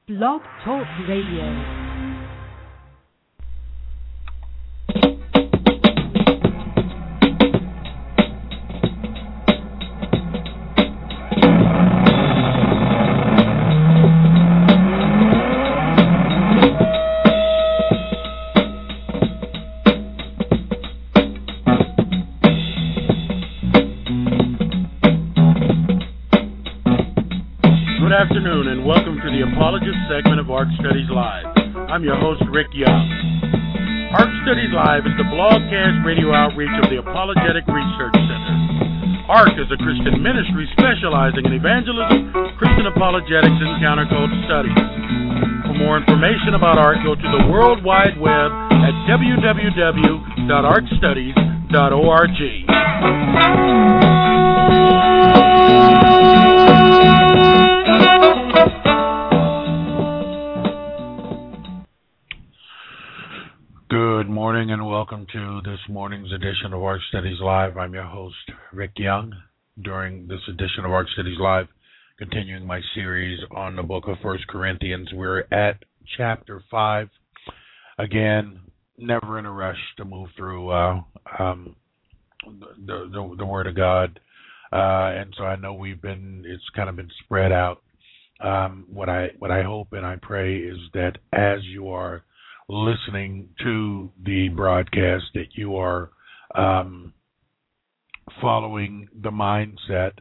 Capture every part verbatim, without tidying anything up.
Blog Talk Radio. Good afternoon and welcome to the Apologist segment of ARC Studies Live. I'm your host, Rick Young. ARC Studies Live is the blogcast radio outreach of the Apologetic Research Center. ARC is a Christian ministry specializing in evangelism, Christian apologetics, and counterculture studies. For more information about ARC, go to the World Wide Web at w w w dot arc studies dot org. Good morning and welcome to this morning's edition of ARC Studies Live. I'm your host, Rick Young. During this edition of ARC Studies Live, continuing my series on the book of First Corinthians, we're at chapter five. Again, never in a rush to move through uh, um, the, the, the Word of God. Uh, and so I know we've been, it's kind of been spread out. Um, what I what I hope and I pray is that as you are listening to the broadcast, that you are um, following the mindset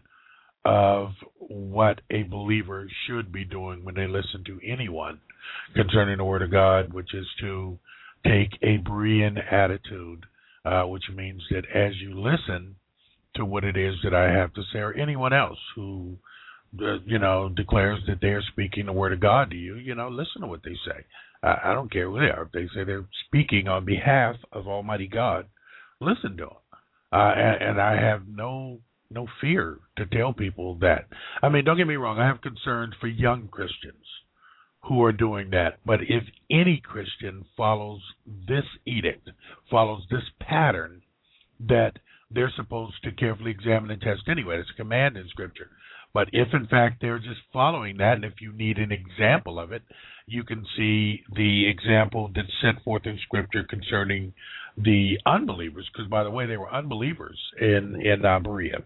of what a believer should be doing when they listen to anyone concerning the Word of God, which is to take a Berean attitude, uh, which means that as you listen to what it is that I have to say, or anyone else who, uh, you know, declares that they are speaking the Word of God to you, you know, listen to what they say. I don't care who they are. If they say they're speaking on behalf of Almighty God, listen to them. Uh, and, and I have no no fear to tell people that. I mean, don't get me wrong. I have concerns for young Christians who are doing that. But if any Christian follows this edict, follows this pattern, that they're supposed to carefully examine and test anyway. It's a command in Scripture. But if, in fact, they're just following that, and if you need an example of it, you can see the example that's set forth in Scripture concerning the unbelievers, because, by the way, they were unbelievers in, in uh, Berea.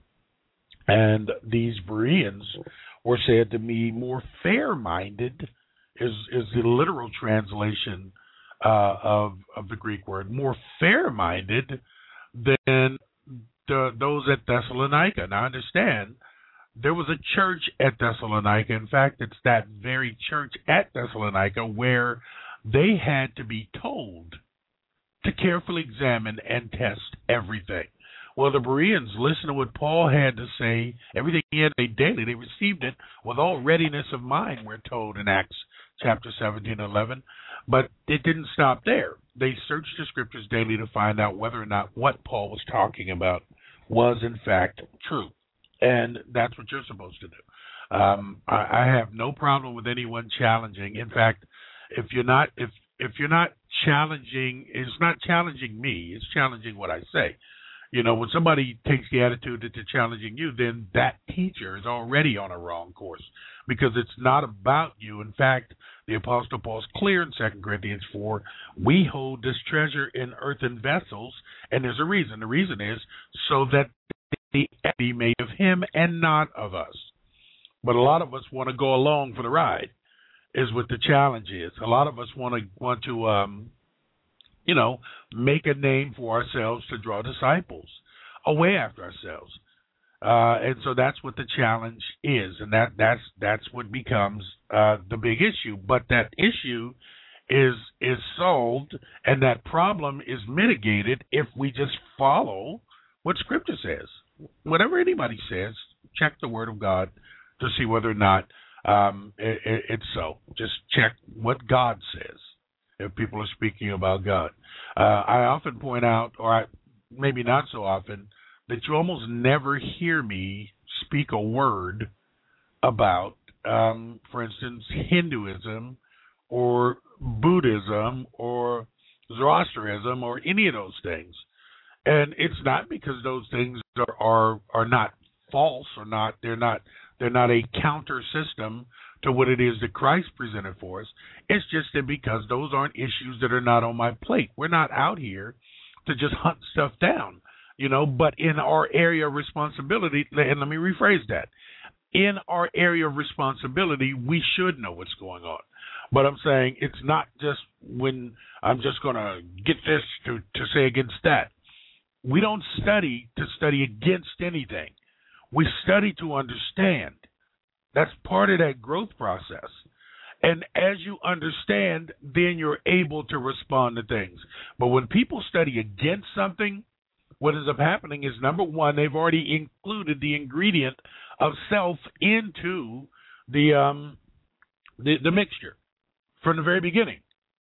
And these Bereans were said to be more fair-minded, is, is the literal translation uh, of, of the Greek word, more fair-minded than the, those at Thessalonica. Now, understand, there was a church at Thessalonica. In fact, it's that very church at Thessalonica where they had to be told to carefully examine and test everything. Well, the Bereans listened to what Paul had to say, everything he had to say daily. They received it with all readiness of mind, we're told in Acts chapter seventeen and eleven. But it didn't stop there. They searched the Scriptures daily to find out whether or not what Paul was talking about was, in fact, true. And that's what you're supposed to do. Um, I, I have no problem with anyone challenging. In fact, if you're not if if you're not challenging, it's not challenging me. It's challenging what I say. You know, when somebody takes the attitude that they're challenging you, then that teacher is already on a wrong course, because it's not about you. In fact, the Apostle Paul is clear in Second Corinthians four. We hold this treasure in earthen vessels, and there's a reason. The reason is so that the be made of him and not of us. But a lot of us want to go along for the ride, is what the challenge is. A lot of us want to want to um, you know, make a name for ourselves to draw disciples away after ourselves. Uh, and so that's what the challenge is, and that that's that's what becomes uh, the big issue. But that issue is is solved, and that problem is mitigated if we just follow what Scripture says. Whatever anybody says, check the Word of God to see whether or not um, it, it, it's so. Just check what God says if people are speaking about God. Uh, I often point out, or I, maybe not so often, that you almost never hear me speak a word about, um, for instance, Hinduism or Buddhism or Zoroastrianism or any of those things. And it's not because those things are, are are not false or not they're not they're not a counter system to what it is that Christ presented for us. It's just that because those aren't issues that are not on my plate. We're not out here to just hunt stuff down, you know, but in our area of responsibility, and let me rephrase that, in our area of responsibility, we should know what's going on. But I'm saying it's not just when I'm just going to get this to, to say against that. We don't study to study against anything. We study to understand. That's part of that growth process. And as you understand, then you're able to respond to things. But when people study against something, what ends up happening is, number one, they've already included the ingredient of self into the um, the, the mixture from the very beginning.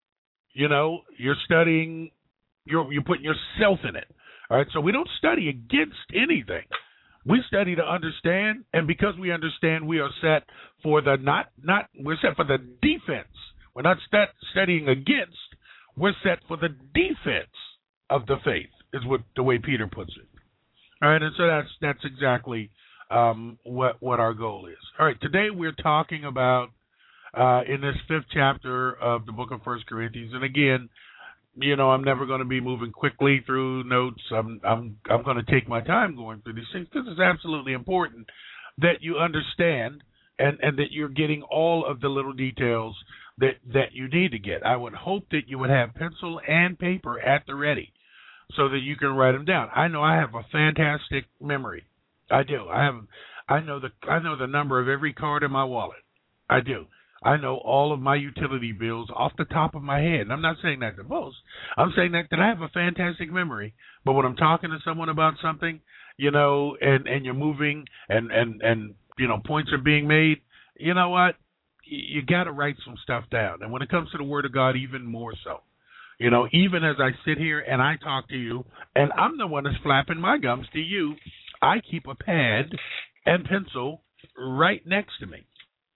You know, you're studying, you're you're putting yourself in it. All right, so we don't study against anything. We study to understand, and because we understand, we are set for the not not we're set for the defense. We're not stat, studying against. We're set for the defense of the faith, is what the way Peter puts it. All right, and so that's that's exactly um, what what our goal is. All right, today we're talking about uh, in this fifth chapter of the book of First Corinthians, and again, you know, I'm never going to be moving quickly through notes. I'm I'm I'm going to take my time going through these things because it's absolutely important that you understand and, and that you're getting all of the little details that, that you need to get. I would hope that you would have pencil and paper at the ready so that you can write them down. I know I have a fantastic memory. I do. I have. I know the I know the number of every card in my wallet. I do. I know all of my utility bills off the top of my head. And I'm not saying that to boast. I'm saying that, that I have a fantastic memory. But when I'm talking to someone about something, you know, and, and you're moving and, and, and, you know, points are being made, you know what? You, you got to write some stuff down. And when it comes to the Word of God, even more so. You know, even as I sit here and I talk to you, and I'm the one that's flapping my gums to you, I keep a pad and pencil right next to me.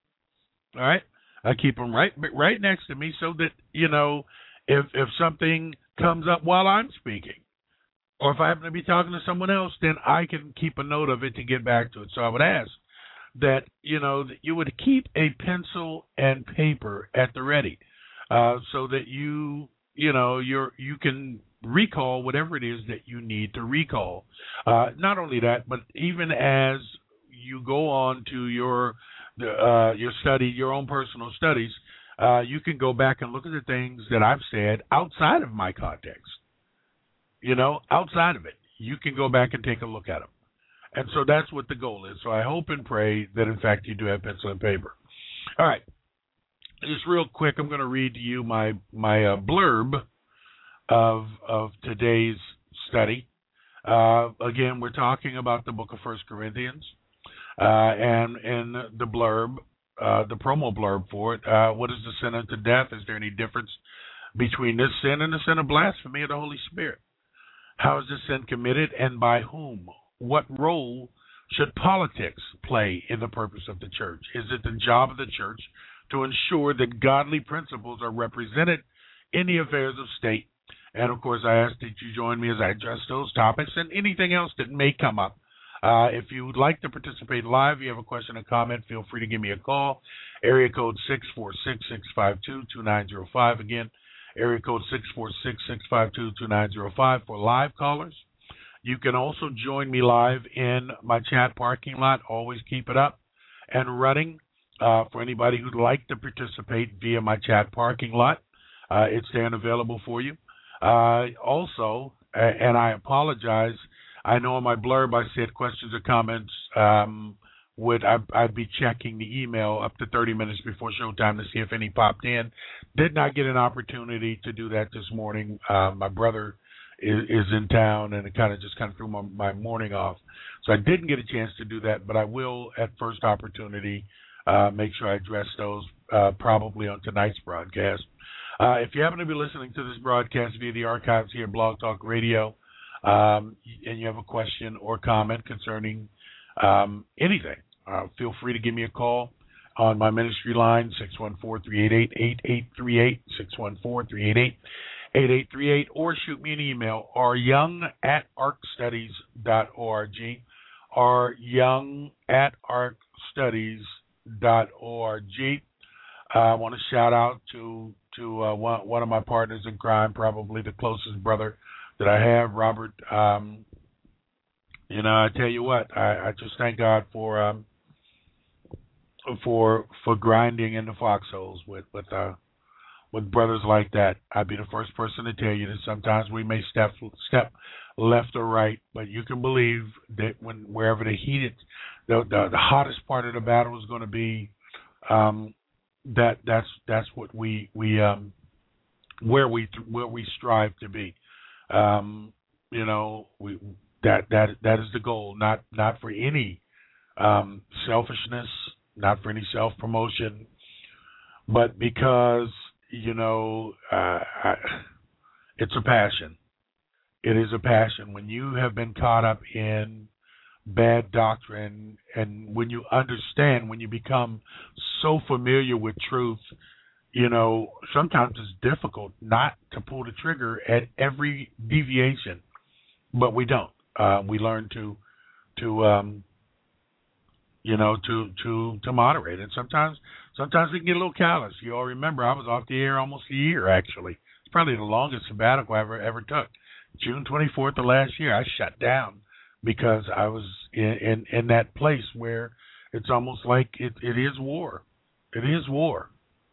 All right? I keep them right right next to me so that, you know, if if something comes up while I'm speaking, or if I happen to be talking to someone else, then I can keep a note of it to get back to it. So I would ask that, you know, that you would keep a pencil and paper at the ready uh, so that you, you know, you're you can recall whatever it is that you need to recall. Uh, not only that, but even as you go on to your Uh, your study, your own personal studies, uh, you can go back and look at the things that I've said outside of my context. You know, outside of it, you can go back and take a look at them. And so that's what the goal is. So I hope and pray that, in fact, you do have pencil and paper. All right. Just real quick, I'm going to read to you my my uh, blurb of of today's study. Uh, again, we're talking about the book of First Corinthians. Uh, and in the blurb, uh, the promo blurb for it, uh, what is the sin unto death? Is there any difference between this sin and the sin of blasphemy of the Holy Spirit? How is this sin committed and by whom? What role should politics play in the purpose of the church? Is it the job of the church to ensure that godly principles are represented in the affairs of state? And, of course, I ask that you join me as I address those topics and anything else that may come up. Uh, if you would like to participate live, you have a question or comment, feel free to give me a call. Area code six four six, six five two, two nine zero five. Again, area code six four six, six five two, two nine zero five for live callers. You can also join me live in my chat parking lot. Always keep it up and running uh, for anybody who'd like to participate via my chat parking lot. Uh, it's there and available for you. Uh, also, uh, and I apologize, I know in my blurb I said questions or comments um, would I, I'd be checking the email up to thirty minutes before showtime to see if any popped in. Did not get an opportunity to do that this morning. Uh, my brother is, is in town, and it kind of just kind of threw my, my morning off. So I didn't get a chance to do that, but I will at first opportunity uh, make sure I address those uh, probably on tonight's broadcast. Uh, if you happen to be listening to this broadcast via the archives here at Blog Talk Radio, Um, and you have a question or comment concerning um, anything, uh, feel free to give me a call on my ministry line, six one four, three eight eight, eight eight three eight, six one four, three eight eight, eight eight three eight, or shoot me an email, ryoung at arcstudies dot org, ryoung at arcstudies dot org. Uh, I want to shout out to to uh, one, one of my partners in crime, probably the closest brother that I have, Robert. Um, you know, I tell you what, I, I just thank God for um, for for grinding in the foxholes with with uh, with brothers like that. I'd be the first person to tell you that sometimes we may step step left or right, but you can believe that when wherever the heated, the the, the hottest part of the battle is going to be. Um, That that's that's what we we um where we where we strive to be, um you know we that that that is the goal, not not for any um selfishness, not for any self promotion, but because you know uh, I, it's a passion. It is a passion when you have been caught up in bad doctrine, and when you understand, when you become so familiar with truth, you know, sometimes it's difficult not to pull the trigger at every deviation, but we don't. Uh, we learn to, to, um, you know, to, to, to moderate. And sometimes, sometimes we can get a little callous. You all remember I was off the air almost a year, actually. It's probably the longest sabbatical I ever, ever took. June twenty-fourth of last year, I shut down because I was in, in, in that place where it's almost like it, it is war. It is war,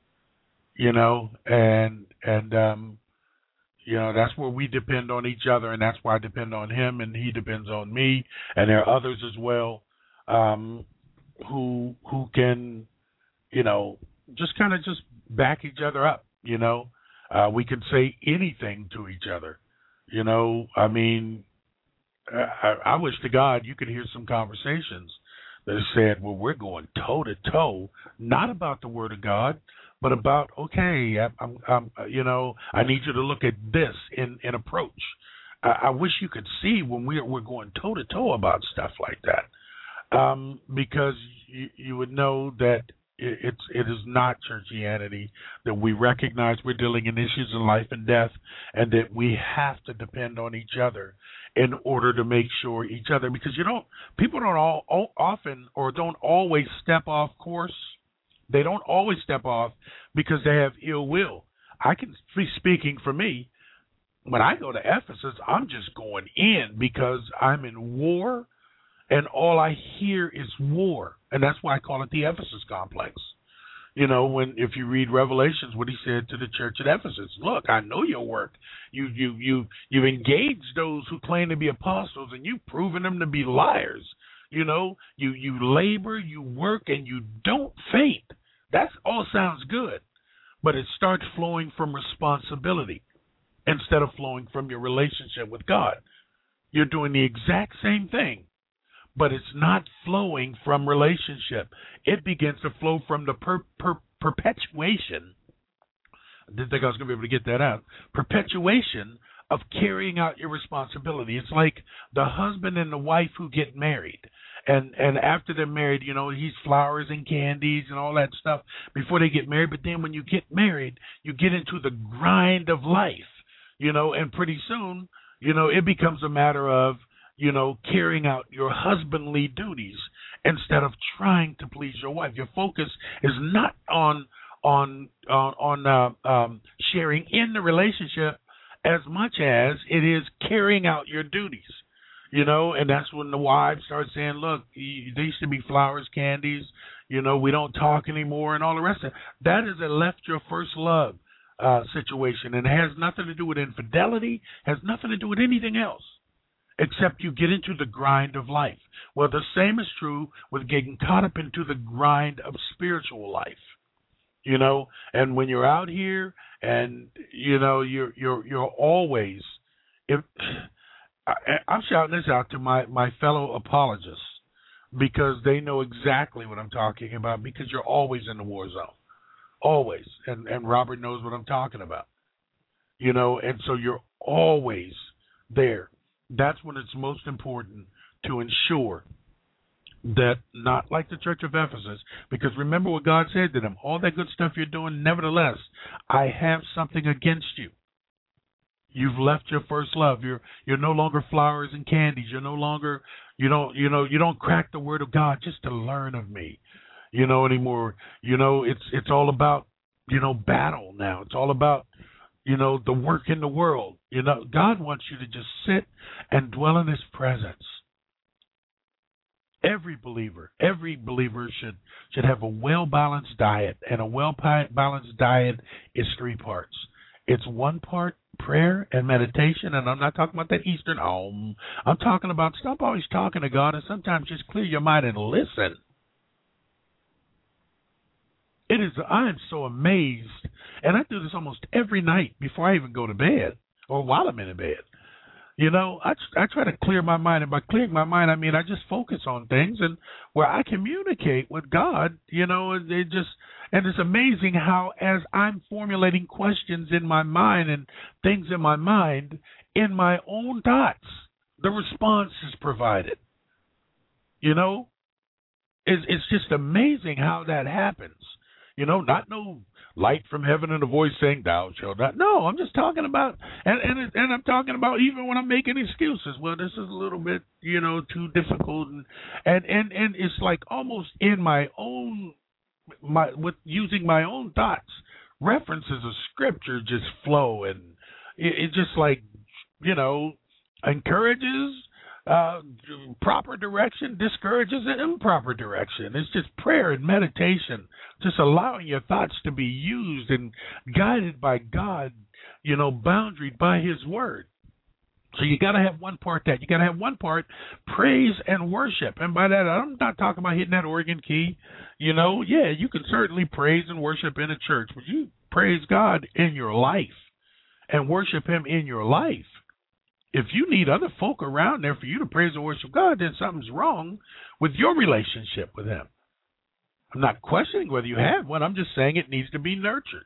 you know, and, and um, you know, that's where we depend on each other, and that's why I depend on him, and he depends on me, and there are others as well um, who who can, you know, just kind of just back each other up, you know. Uh, we can say anything to each other, you know. I mean, I, I wish to God you could hear some conversations that said, well, we're going toe to toe, not about the Word of God, but about, okay, I'm, I'm, you know, I need you to look at this in, in approach. I, I wish you could see when we're we're going toe to toe about stuff like that, um, because you, you would know that it, it's it is not churchianity, that we recognize we're dealing in issues in life and death, and that we have to depend on each other in order to make sure each other, because you don't, people don't all, all often or don't always step off course. They don't always step off because they have ill will. I can be speaking for me. When I go to Ephesus, I'm just going in because I'm in war, and all I hear is war, and that's why I call it the Ephesus complex. You know, when if you read Revelations, what he said to the church at Ephesus, look, I know your work. You you you you've engaged those who claim to be apostles, and you've proven them to be liars. You know, you you labor, you work, and you don't faint. That all sounds good, but it starts flowing from responsibility instead of flowing from your relationship with God. You're doing the exact same thing, but it's not flowing from relationship. It begins to flow from the per, per, perpetuation. I didn't think I was going to be able to get that out. Perpetuation of carrying out your responsibility. It's like the husband and the wife who get married. And and after they're married, you know, he's flowers and candies and all that stuff before they get married. But then when you get married, you get into the grind of life, you know, and pretty soon, you know, it becomes a matter of, you know, carrying out your husbandly duties instead of trying to please your wife. Your focus is not on on on, on uh, um, sharing in the relationship as much as it is carrying out your duties. You know, and that's when the wives start saying, look, they used to be flowers, candies, you know, we don't talk anymore and all the rest of it. That is a left your first love uh, situation, and it has nothing to do with infidelity, has nothing to do with anything else, except you get into the grind of life. Well, the same is true with getting caught up into the grind of spiritual life, you know, and when you're out here and, you know, you're, you're, you're always, if, I, I'm shouting this out to my, my fellow apologists because they know exactly what I'm talking about, because you're always in the war zone, always. And, and Robert knows what I'm talking about, you know, and so you're always there. That's when it's most important to ensure that, not like the Church of Ephesus, because remember what God said to them, all that good stuff you're doing, nevertheless, I have something against you. You've left your first love. You're you're no longer flowers and candies. You're no longer you don't you know you don't crack the word of God just to learn of me, you know, anymore. You know, it's it's all about you know, battle now. It's all about, you know, the work in the world. You know, God wants you to just sit and dwell in His presence. Every believer, every believer should should have a well-balanced diet, and a well-balanced diet is three parts. It's one part prayer and meditation, and I'm not talking about that Eastern home. I'm talking about stop always talking to God, and sometimes just clear your mind and listen. It is. I am so amazed, and I do this almost every night before I even go to bed or while I'm in bed. You know, I, I try to clear my mind, and by clearing my mind, I mean I just focus on things and where I communicate with God. You know, it just and it's amazing how as I'm formulating questions in my mind and things in my mind, in my own thoughts, the response is provided. You know, it's it's just amazing how that happens. You know, not no light from heaven and a voice saying, thou shalt not. No, I'm just talking about, and and and I'm talking about even when I'm making excuses. Well, this is a little bit, you know, too difficult, and and and, and it's like almost in my own, my with using my own thoughts, references of scripture just flow, and it, it just like, you know, encourages uh, proper direction, discourages improper direction. It's just prayer and meditation, just allowing your thoughts to be used and guided by God, you know, boundaried by His Word. So you got to have one part that. You got to have one part praise and worship. And by that, I'm not talking about hitting that organ key. You know, yeah, you can certainly praise and worship in a church, but you praise God in your life and worship Him in your life. If you need other folk around there for you to praise and worship God, then something's wrong with your relationship with Him. I'm not questioning whether you have one. I'm just saying it needs to be nurtured.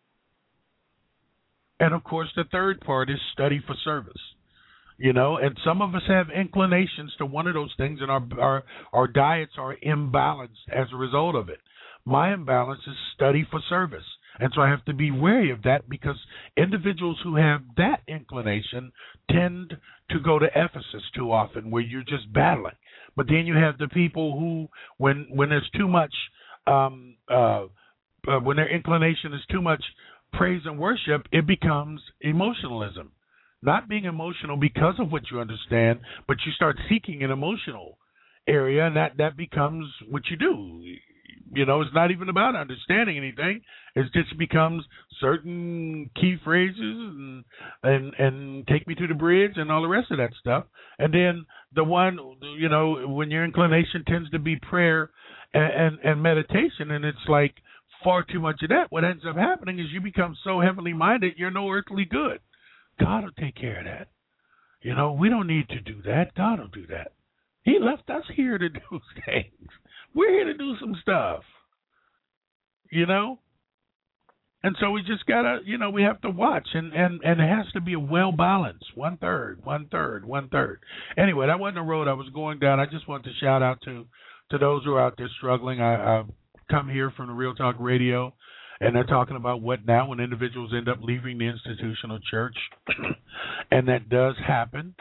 And, of course, the third part is study for service. You know, and some of us have inclinations to one of those things, and our our, our diets are imbalanced as a result of it. My imbalance is study for service. And so I have to be wary of that, because individuals who have that inclination tend to go to Ephesus too often, where you're just battling. But then you have the people who, when when there's too much, um, uh, uh, when their inclination is too much praise and worship, it becomes emotionalism. Not being emotional because of what you understand, but you start seeking an emotional area, and that, that becomes what you do. You know, it's not even about understanding anything. It just becomes certain key phrases and, and and take me to the bridge and all the rest of that stuff. And then the one, you know, when your inclination tends to be prayer and, and, and meditation, and it's like far too much of that, what ends up happening is you become so heavenly minded, you're no earthly good. God will take care of that. You know, we don't need to do that. God will do that. He left us here to do things. We're here to do some stuff, you know? And so we just got to, you know, we have to watch, and, and, and it has to be a well-balanced, one-third, one-third, one-third. Anyway, that wasn't a road I was going down. I just wanted to shout out to, to those who are out there struggling. I, I've come here from the Real Talk Radio, and they're talking about what now when individuals end up leaving the institutional church, and that does happen.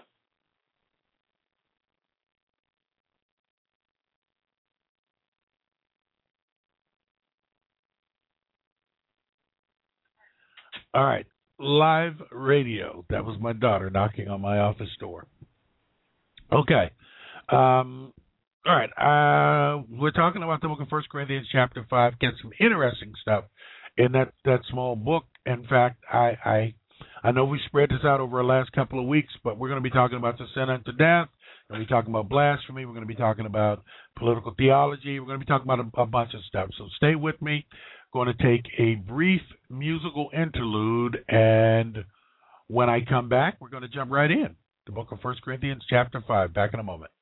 All right, live radio. That was my daughter knocking on my office door. Okay. Um, all right. Uh, we're talking about the book of First Corinthians chapter five. Get some interesting stuff in that, that small book. In fact, I, I I know we spread this out over the last couple of weeks, but we're going to be talking about the sin unto death. We're going to be talking about blasphemy. We're going to be talking about political theology. We're going to be talking about a, a bunch of stuff. So stay with me. Going to take a brief musical interlude, and when I come back, we're going to jump right in. The book of First Corinthians chapter five. Back in a moment.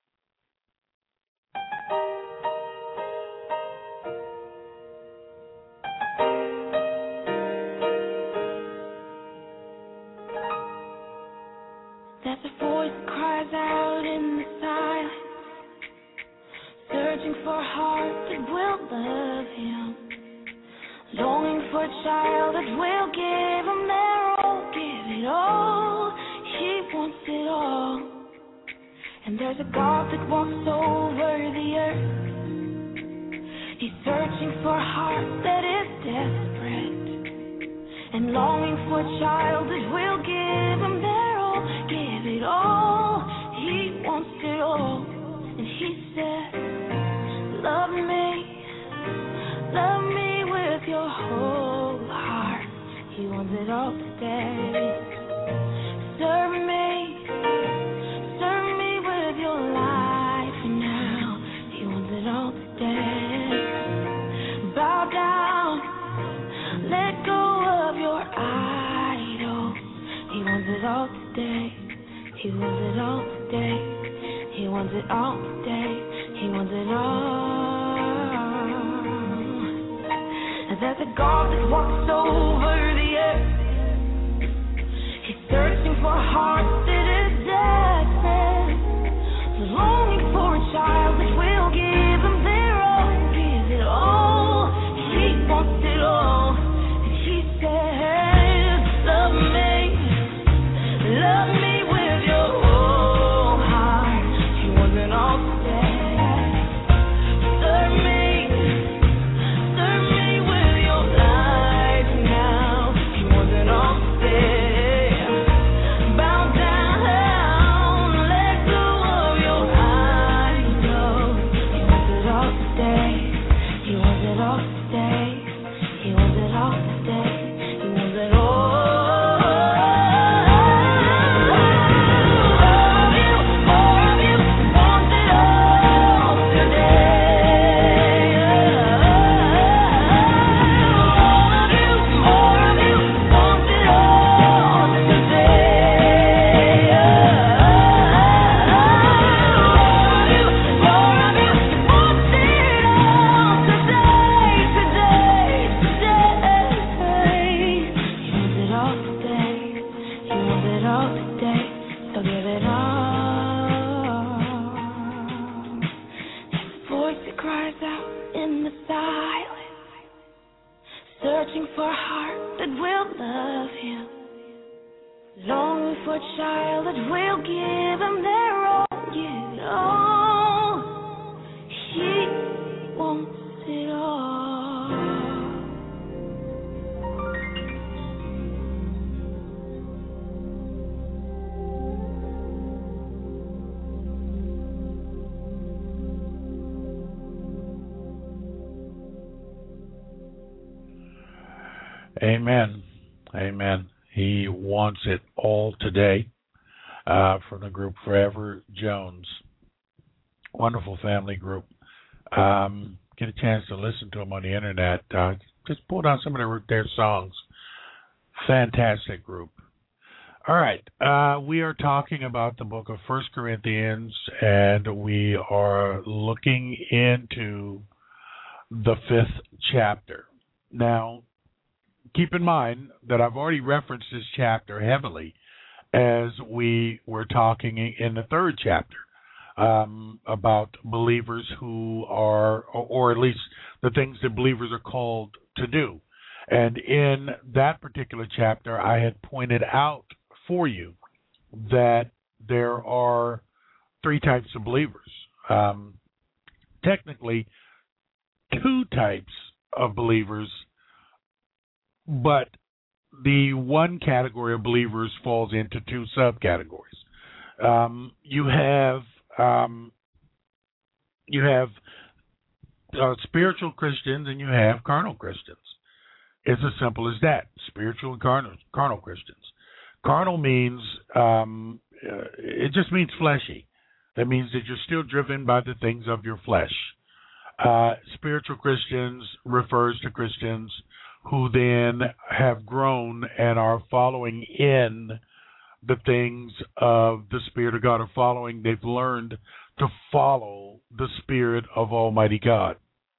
There's a voice that cries out in the silence, searching for a heart that will love Him. Longing for a child that will give Him their all, give it all. He wants it all. And there's a God that walks over the earth. He's searching for a heart that is desperate. and longing for a child that will give him their all, give it all. He wants it all. And he said, love me, love me with your whole heart. He wants it all today. Serve me, serve me with your life now. He wants it all today. Bow down, let go of your idol. He wants it all today. He wants it all today. He wants it all today. He wants it all. And there's a God that walks over the earth. He's searching for a heart that is desperate, longing for a child that will give him their all, give it all. He wants it all. And he says, love me, love me with your whole heart. He wants it all today. Serve me, serve me with your life now. He wants it all today. Searching for a heart that will love him, longing for a child that will give him their all, give it all. He wants it all. Amen. Amen. He wants it all today. Uh, from the group Forever Jones. Wonderful family group. Um, get a chance to listen to them on the internet. Uh, just pull down some of their, their songs. Fantastic group. All right. Uh, we are talking about the book of First Corinthians, and we are looking into the fifth chapter. Now, keep in mind that I've already referenced this chapter heavily as we were talking in the third chapter um, about believers who are, or at least the things that believers are called to do. And in that particular chapter, I had pointed out for you that there are three types of believers. Um, technically, two types of believers, but the one category of believers falls into two subcategories. Um, you have um, you have uh, spiritual Christians and you have carnal Christians. It's as simple as that. Spiritual and carnal, carnal Christians. Carnal means um, uh, it just means fleshy. That means that you're still driven by the things of your flesh. Uh, spiritual Christians refers to Christians who then have grown and are following in the things of the Spirit of God, are following, they've learned to follow the Spirit of Almighty God.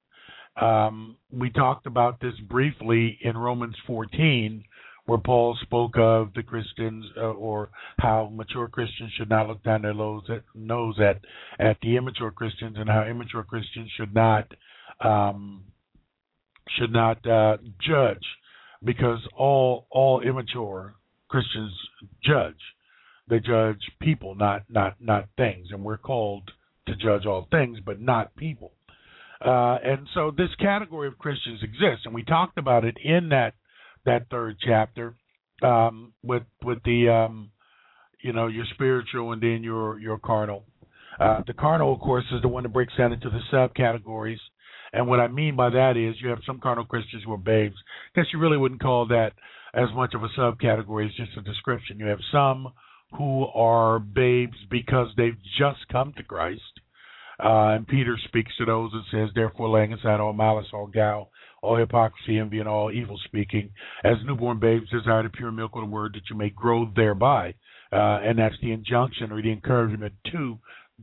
Um, we talked about this briefly in Romans fourteen, where Paul spoke of the Christians, uh, or how mature Christians should not look down their nose at, nose at, at the immature Christians, and how immature Christians should not um, should not uh, judge, because all all immature Christians judge. They judge people, not not not things, and we're called to judge all things, but not people. Uh, and so this category of Christians exists, and we talked about it in that that third chapter um, with with the um, you know your spiritual and then your your carnal. Uh, the carnal, of course, is the one that breaks down into the subcategories. And what I mean by that is you have some carnal Christians who are babes. I guess you really wouldn't call that as much of a subcategory. It's just a description. You have some who are babes because they've just come to Christ. Uh, and Peter speaks to those and says, therefore, laying aside all malice, all guile, all hypocrisy, envy, and all evil speaking, as newborn babes desire the pure milk of the word that you may grow thereby. Uh, and that's the injunction or the encouragement to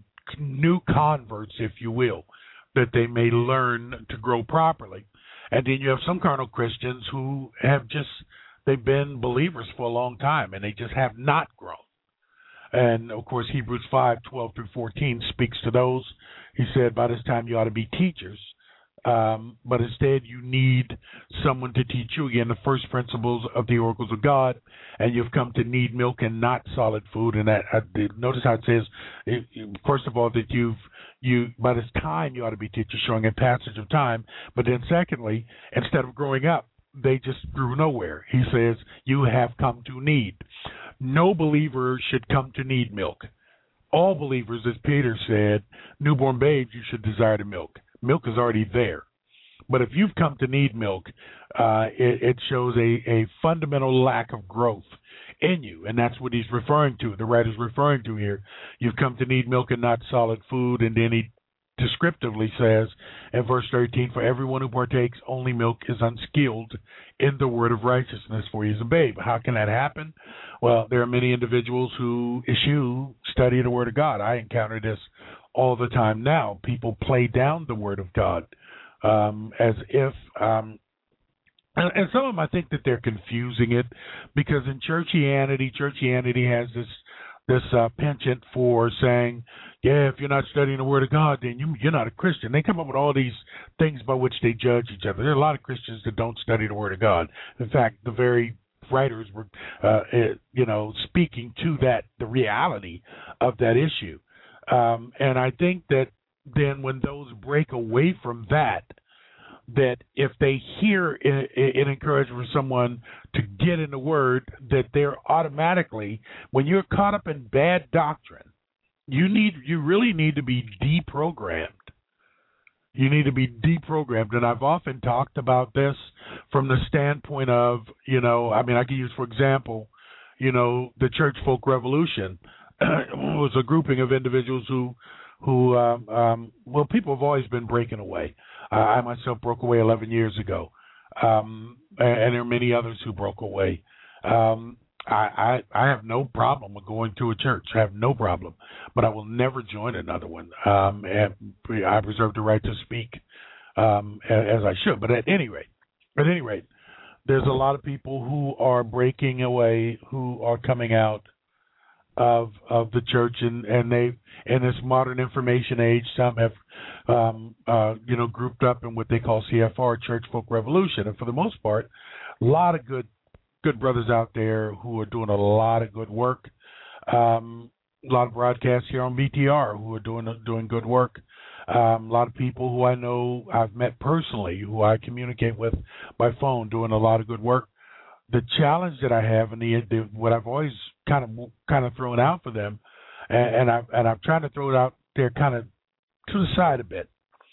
new converts, if you will, that they may learn to grow properly. And then you have some carnal Christians who have just, they've been believers for a long time and they just have not grown. And, of course, Hebrews five, twelve through fourteen speaks to those. He said, by this time you ought to be teachers, um, but instead you need someone to teach you, again, the first principles of the oracles of God, and you've come to need milk and not solid food. And that uh, notice how it says, it, first of all, that you've, you by this time you ought to be teachers, showing a passage of time. But then secondly, instead of growing up, they just grew nowhere. He says, you have come to need. No believer should come to need milk. All believers, as Peter said, newborn babes, you should desire the milk. Milk is already there. But if you've come to need milk, uh, it, it shows a, a fundamental lack of growth in you. And that's what he's referring to, the writer's referring to here. You've come to need milk and not solid food. And then he descriptively says in verse thirteen, for everyone who partakes only milk is unskilled in the word of righteousness, for he is a babe. How can that happen? Well, there are many individuals who eschew study the word of God. I encounter this all the time now. People play down the word of God um, as if, um, and, and some of them I think that they're confusing it because in churchianity, churchianity has this this uh, penchant for saying, yeah, if you're not studying the Word of God, then you, you're not a Christian. They come up with all these things by which they judge each other. There are a lot of Christians that don't study the Word of God. In fact, the very writers were, uh, you know, speaking to that, the reality of that issue. Um, and I think that then when those break away from that, that if they hear an encouragement from someone to get in the Word, that they're automatically, when you're caught up in bad doctrine, you need, you really need to be deprogrammed. You need to be deprogrammed. And I've often talked about this from the standpoint of, you know, I mean, I can use, for example, you know, the Church Folk Revolution was a grouping of individuals who, who, um, um, well, people have always been breaking away. Uh, I myself broke away eleven years ago, um, and, and there are many others who broke away. Um, I, I, I have no problem with going to a church. I have no problem, but I will never join another one. Um, and I reserve the right to speak um, as, as I should. But at any rate, at any rate, there's a lot of people who are breaking away, who are coming out of of the church, and, and they in this modern information age, some have um, uh, you know grouped up in what they call C F R, Church Folk Revolution, and for the most part, a lot of good good brothers out there who are doing a lot of good work. Um, a lot of broadcasts here on B T R who are doing doing good work. Um, a lot of people who I know I've met personally, who I communicate with by phone, doing a lot of good work. The challenge that I have, and the, the what I've always kind of kind of thrown out for them, and, and I and I'm trying to throw it out there kind of to the side a bit,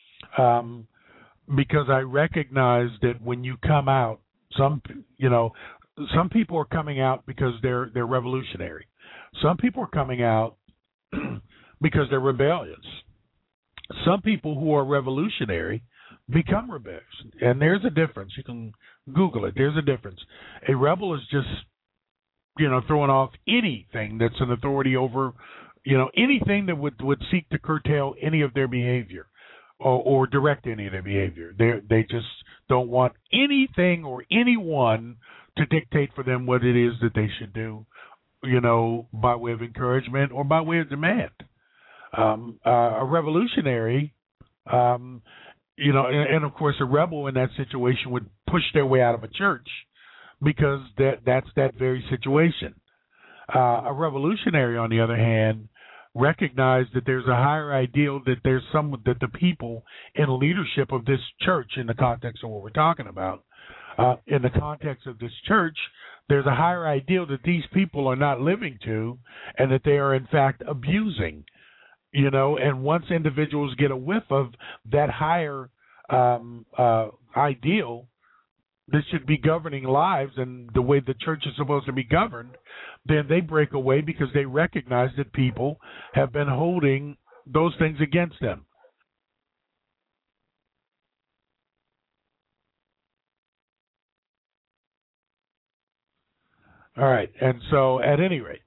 um, because I recognize that when you come out, some you know, some people are coming out because they're they're revolutionary. Some people are coming out because they're rebellious. Some people who are revolutionary become rebels, and there's a difference. You can Google it. There's a difference. A rebel is just, you know, throwing off anything that's an authority over, you know, anything that would, would seek to curtail any of their behavior or, or direct any of their behavior. They they just don't want anything or anyone to dictate for them what it is that they should do, you know, by way of encouragement or by way of demand. Um, uh, a revolutionary, um, you know, and, and of course a rebel in that situation would push their way out of a church because that that's that very situation. Uh, a revolutionary, on the other hand, recognized that there's a higher ideal, that there's some that the people in leadership of this church, in the context of what we're talking about, uh, in the context of this church, there's a higher ideal that these people are not living to and that they are, in fact, abusing. You know, and once individuals get a whiff of that higher um, uh, ideal, this should be governing lives and the way the church is supposed to be governed, then they break away because they recognize that people have been holding those things against them. All right, and so at any rate,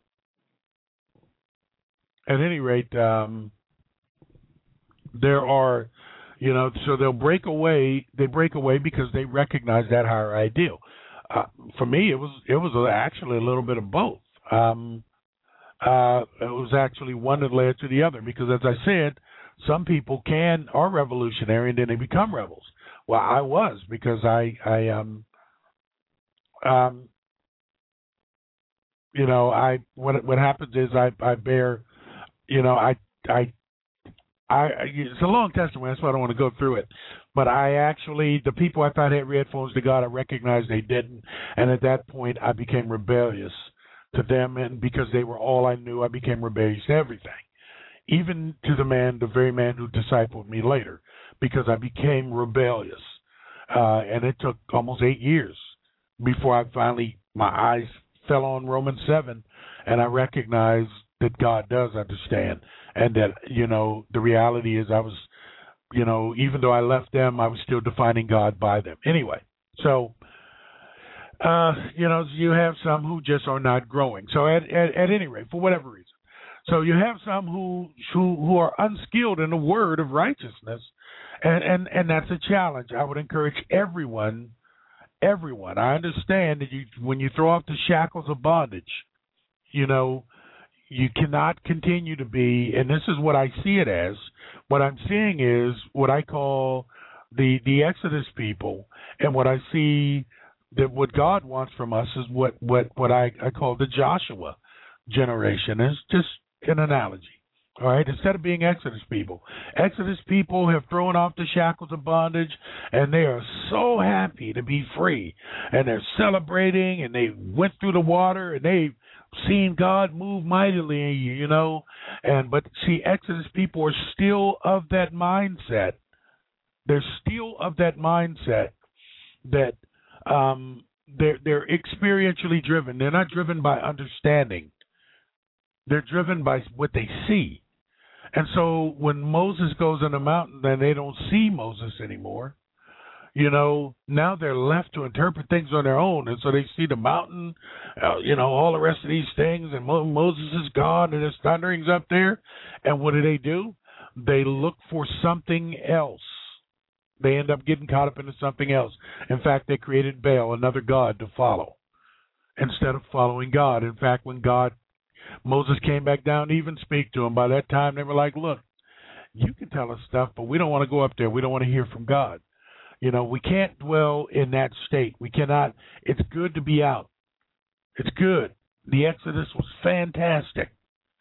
at any rate, um, there are, you know, so they'll break away. They break away because they recognize that higher ideal. Uh, for me, it was it was actually a little bit of both. Um, uh, it was actually one that led to the other because, as I said, some people can are revolutionary and then they become rebels. Well, I was because I I um um you know I what what happens is I I bear you know I I. I, it's a long testimony, that's why I don't want to go through it. But I actually, the people I thought had headphones to God, I recognized they didn't. And at that point, I became rebellious to them. And because they were all I knew, I became rebellious to everything. Even to the man, the very man who discipled me later, because I became rebellious. Uh, and it took almost eight years before I finally, my eyes fell on Romans seven, and I recognized that God does understand. And that, you know, the reality is I was, you know, even though I left them, I was still defining God by them. Anyway, so, uh, you know, you have some who just are not growing. So at, at, at any rate, for whatever reason. So you have some who who, who are unskilled in the word of righteousness, and, and, and that's a challenge. I would encourage everyone, everyone. I understand that you when you throw off the shackles of bondage, you know, you cannot continue to be, and this is what I see it as, what I'm seeing is what I call the the Exodus people, and what I see that what God wants from us is what, what, what I, I call the Joshua generation. It's just an analogy. All right, instead of being Exodus people, Exodus people have thrown off the shackles of bondage, and they are so happy to be free, and they're celebrating, and they went through the water, and they've seen God move mightily, you know. And but see, Exodus people are still of that mindset. They're still of that mindset that um, they're they're experientially driven. They're not driven by understanding. They're driven by what they see. And so when Moses goes on the mountain, then they don't see Moses anymore. You know, now they're left to interpret things on their own. And so they see the mountain, uh, you know, all the rest of these things, and Mo- Moses is God, and there's thunderings up there. And what do they do? They look for something else. They end up getting caught up into something else. In fact, they created Baal, another god, to follow, instead of following God. In fact, when God Moses came back down to even speak to him, by that time they were like, look, you can tell us stuff, but we don't want to go up there. We don't want to hear from God. You know, we can't dwell in that state. We cannot. It's good to be out. It's good. The Exodus was fantastic.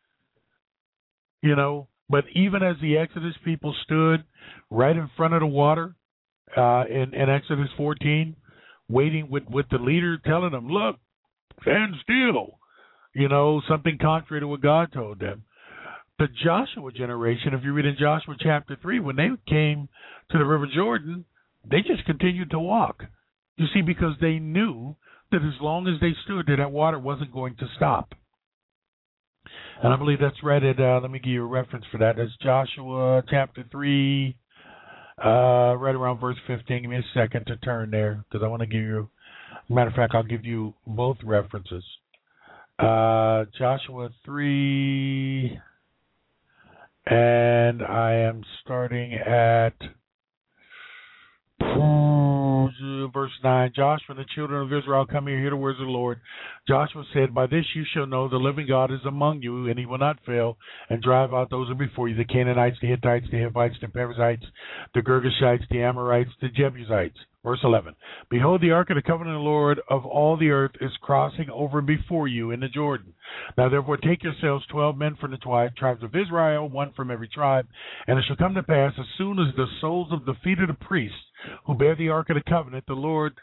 You know, but even as the Exodus people stood right in front of the water uh, in, in Exodus fourteen, waiting with, with the leader telling them, look, stand still. You know, something contrary to what God told them. The Joshua generation, if you read in Joshua chapter three, when they came to the River Jordan, they just continued to walk. You see, because they knew that as long as they stood there, that water wasn't going to stop. And I believe that's right at, uh, let me give you a reference for that. That's Joshua chapter three, uh, right around verse fifteen. Give me a second to turn there because I want to give you, as a matter of fact, I'll give you both references. Uh, Joshua three, and I am starting at verse nine. Joshua and the children of Israel, come here, hear the words of the Lord. Joshua said, by this you shall know the living God is among you, and he will not fail, and drive out those who are before you, the Canaanites, the Hittites, the Hivites, the Perizzites, the Girgashites, the Amorites, the Jebusites. Verse eleven, behold, the ark of the covenant of the Lord of all the earth is crossing over before you in the Jordan. Now therefore take yourselves twelve men from the tribes of Israel, one from every tribe, and it shall come to pass, as soon as the soles of the feet of the priests who bear the ark of the covenant, the Lord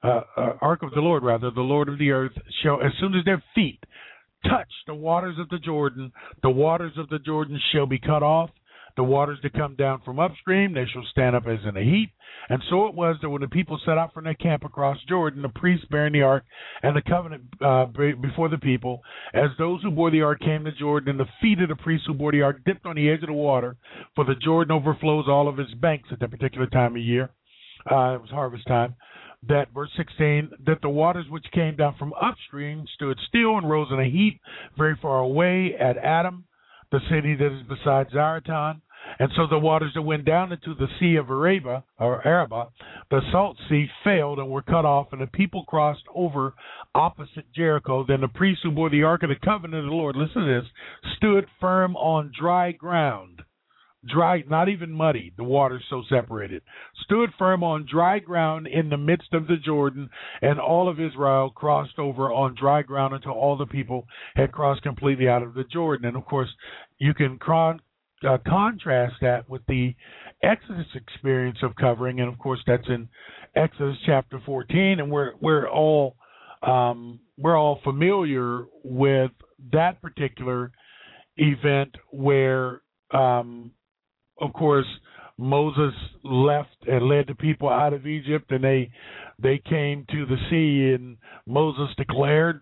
uh, uh, ark of the Lord, rather, the Lord of the earth, shall, as soon as their feet touch the waters of the Jordan, the waters of the Jordan shall be cut off. The waters that come down from upstream, they shall stand up as in a heap. And so it was that when the people set out from their camp across Jordan, the priests bearing the ark and the covenant uh, before the people, as those who bore the ark came to Jordan, and the feet of the priests who bore the ark dipped on the edge of the water, for the Jordan overflows all of its banks at that particular time of year. Uh, it was harvest time. That, verse sixteen, that the waters which came down from upstream stood still and rose in a heap very far away at Adam, the city that is beside Zaratan. And so the waters that went down into the sea of Araba, or Araba, the salt sea, failed and were cut off, and the people crossed over opposite Jericho. Then the priests who bore the ark of the covenant of the Lord, listen to this, stood firm on dry ground. Dry, not even muddy, the water so separated. Stood firm on dry ground in the midst of the Jordan, and all of Israel crossed over on dry ground until all the people had crossed completely out of the Jordan. And of course, you can con- uh, contrast that with the Exodus experience of covering, and of course, that's in Exodus chapter fourteen, and we're we're all um, we're all familiar with that particular event where. Um, Of course, Moses left and led the people out of Egypt, and they they came to the sea, and Moses declared,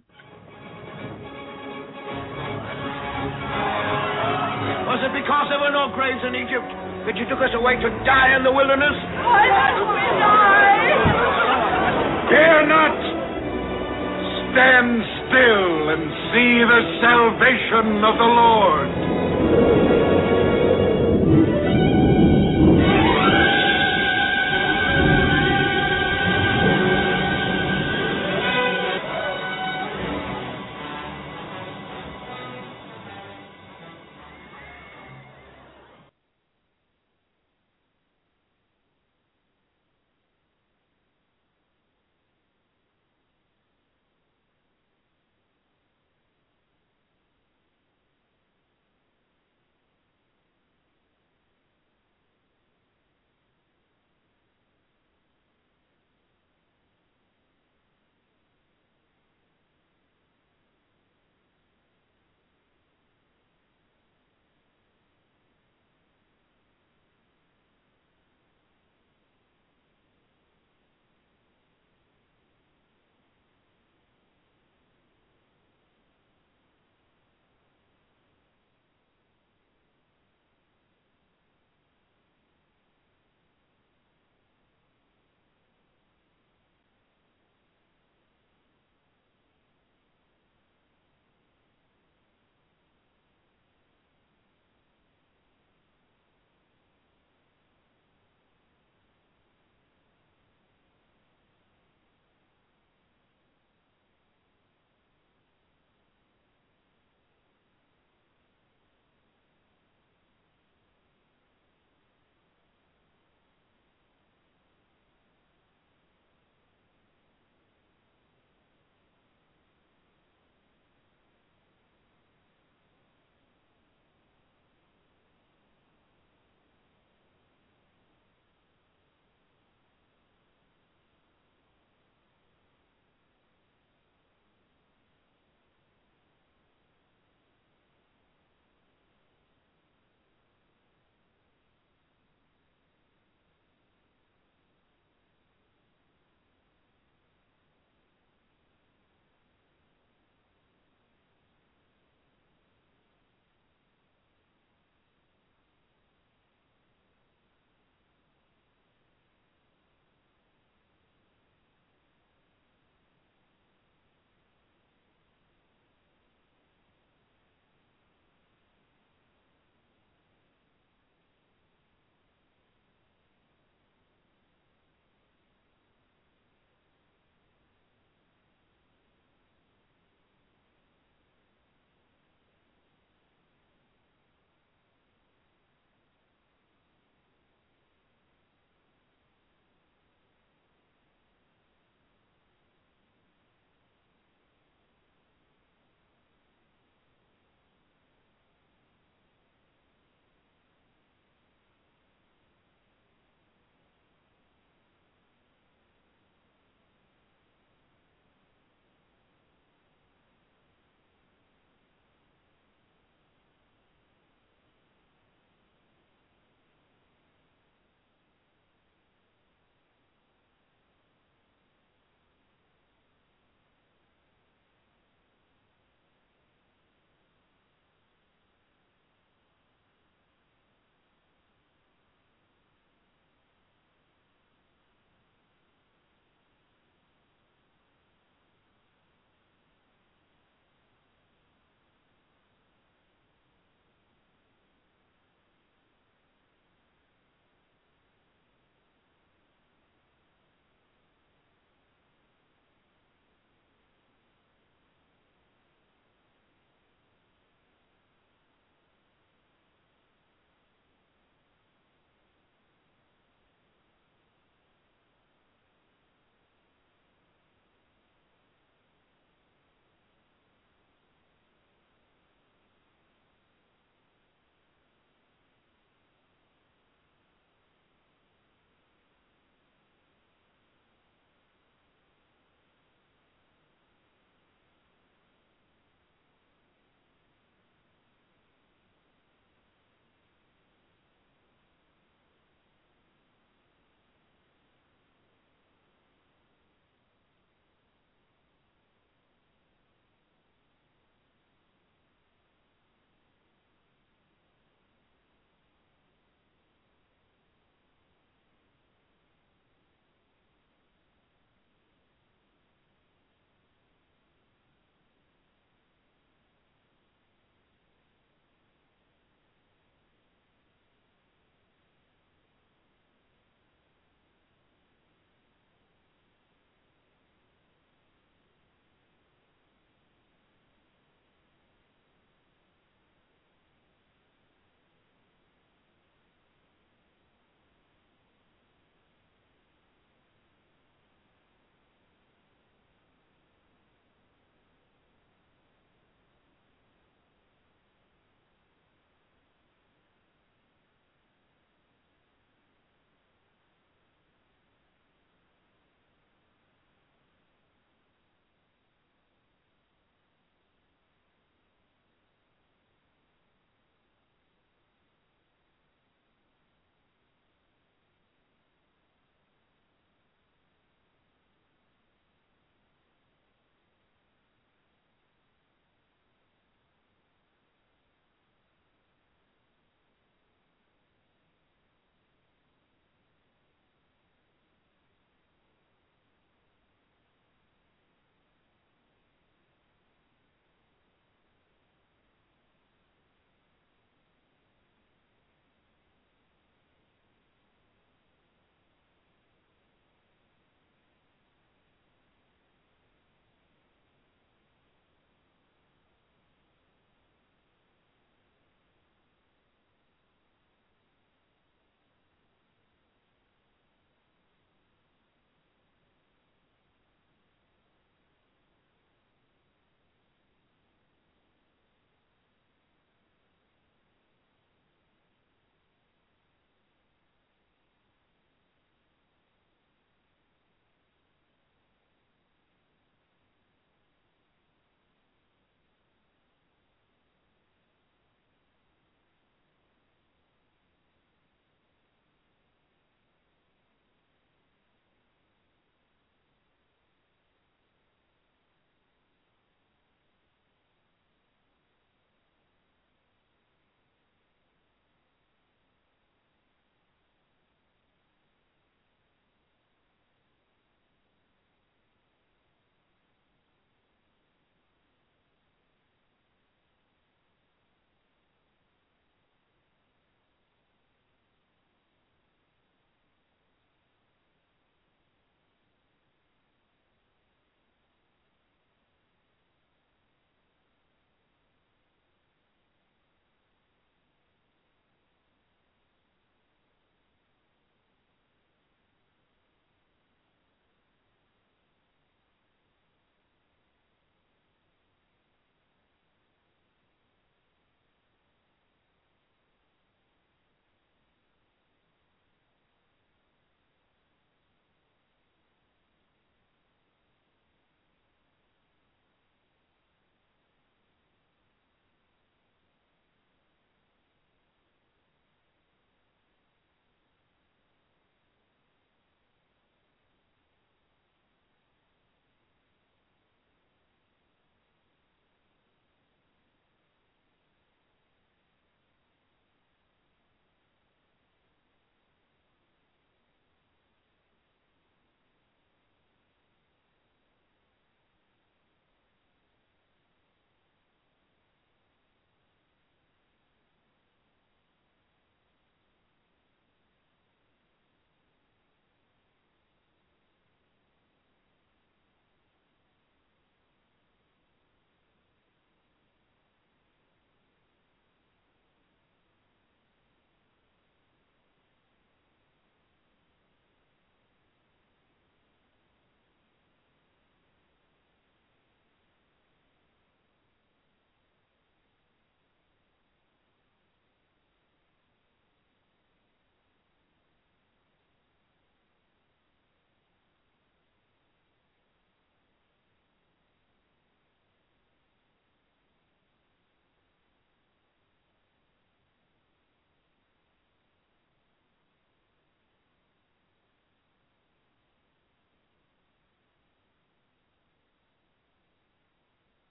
"Was it because there were no graves in Egypt that you took us away to die in the wilderness? Why must we die? Fear not! Stand still and see the salvation of the Lord."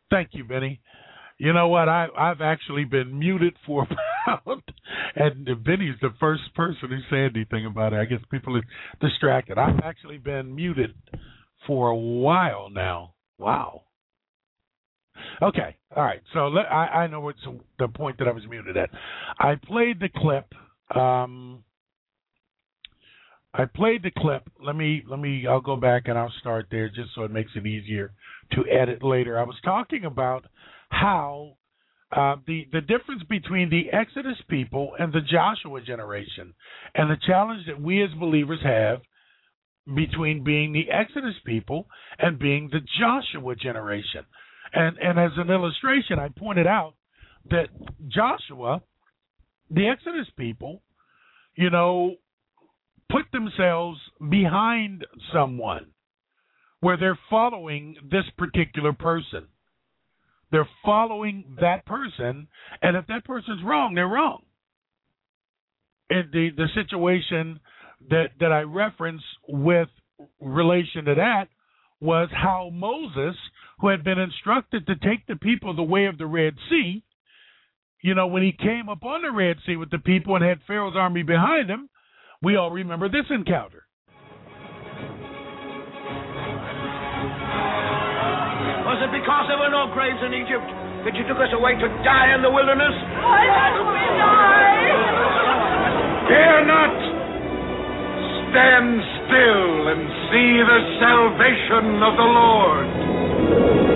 Thank you, Benny. You know what? I, I've actually been muted for about, and Benny's the first person who said anything about it. I guess people are distracted. I've actually been muted for a while now. Wow. Okay. All right. So let, I, I know what's the point that I was muted at. I played the clip. Um, I played the clip. Let me, let me, I'll go back and I'll start there just so it makes it easier to edit later. I was talking about how uh, the, the difference between the Exodus people and the Joshua generation and the challenge that we as believers have between being the Exodus people and being the Joshua generation. And, and as an illustration, I pointed out that Joshua, the Exodus people, you know, put themselves behind someone where they're following this particular person. They're following that person, and if that person's wrong, they're wrong. And the, the situation that, that I referenced with relation to that was how Moses, who had been instructed to take the people the way of the Red Sea, you know, when he came upon the Red Sea with the people and had Pharaoh's army behind him, we all remember this encounter. Was it because there were no graves in Egypt that you took us away to die in the wilderness? Why must we die? Fear not. Stand still and see the salvation of the Lord.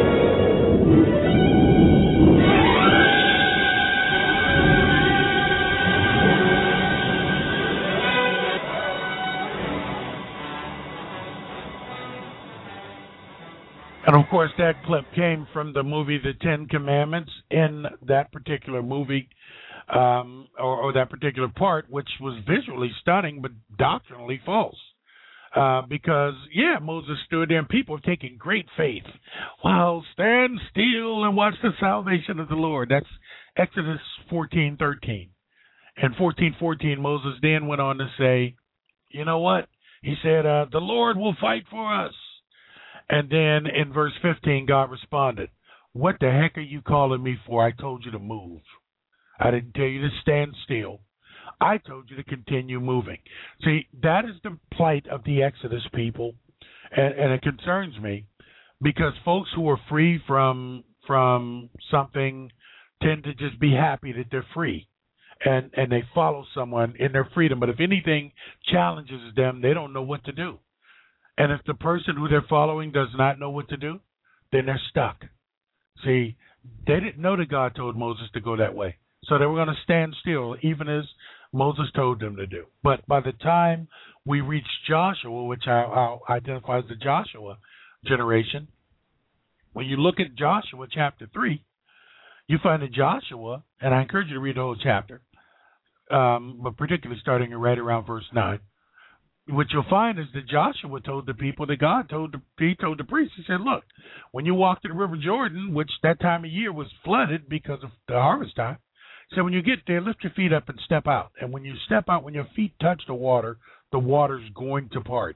And, of course, that clip came from the movie The Ten Commandments. In that particular movie, um, or, or that particular part, which was visually stunning but doctrinally false. Uh, because, yeah, Moses stood there and people were taking great faith. Wow, stand still and watch the salvation of the Lord. That's Exodus fourteen thirteen. And fourteen fourteen, Moses then went on to say, you know what? He said, uh, the Lord will fight for us. And then in verse fifteen, God responded, what the heck are you calling me for? I told you to move. I didn't tell you to stand still. I told you to continue moving. See, that is the plight of the Exodus people, and, and it concerns me because folks who are free from from something tend to just be happy that they're free, and, and they follow someone in their freedom. But if anything challenges them, they don't know what to do. And if the person who they're following does not know what to do, then they're stuck. See, they didn't know that God told Moses to go that way. So they were going to stand still, even as Moses told them to do. But by the time we reach Joshua, which I'll, I'll identify as the Joshua generation, when you look at Joshua chapter three, you find that Joshua, and I encourage you to read the whole chapter, um, but particularly starting right around verse nine, what you'll find is that Joshua told the people that God told the, he told the priests, he said, look, when you walk to the River Jordan, which that time of year was flooded because of the harvest time, he said when you get there, lift your feet up and step out. And when you step out, when your feet touch the water, the water's going to part.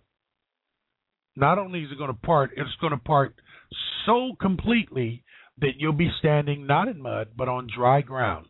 Not only is it going to part, it's going to part so completely that you'll be standing not in mud, but on dry ground.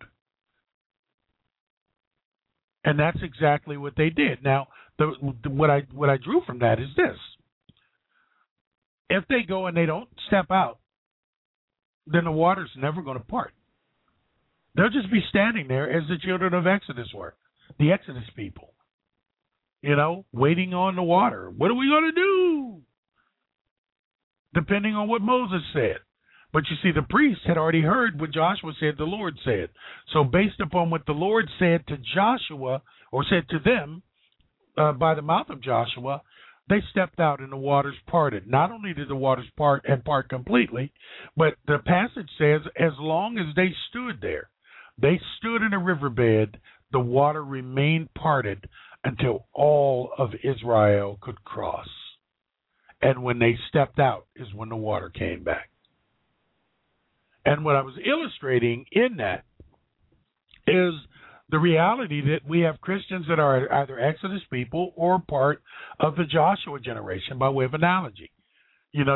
And that's exactly what they did. Now, the, the, what I what I drew from that is this. If they go and they don't step out, then the water's never going to part. They'll just be standing there as the children of Exodus were, the Exodus people, you know, waiting on the water. What are we going to do? Depending on what Moses said. But you see, the priests had already heard what Joshua said the Lord said. So based upon what the Lord said to Joshua, or said to them uh, by the mouth of Joshua, they stepped out and the waters parted. Not only did the waters part and part completely, but the passage says as long as they stood there, they stood in a riverbed, the water remained parted until all of Israel could cross. And when they stepped out is when the water came back. And what I was illustrating in that is the reality that we have Christians that are either Exodus people or part of the Joshua generation by way of analogy. You know, you have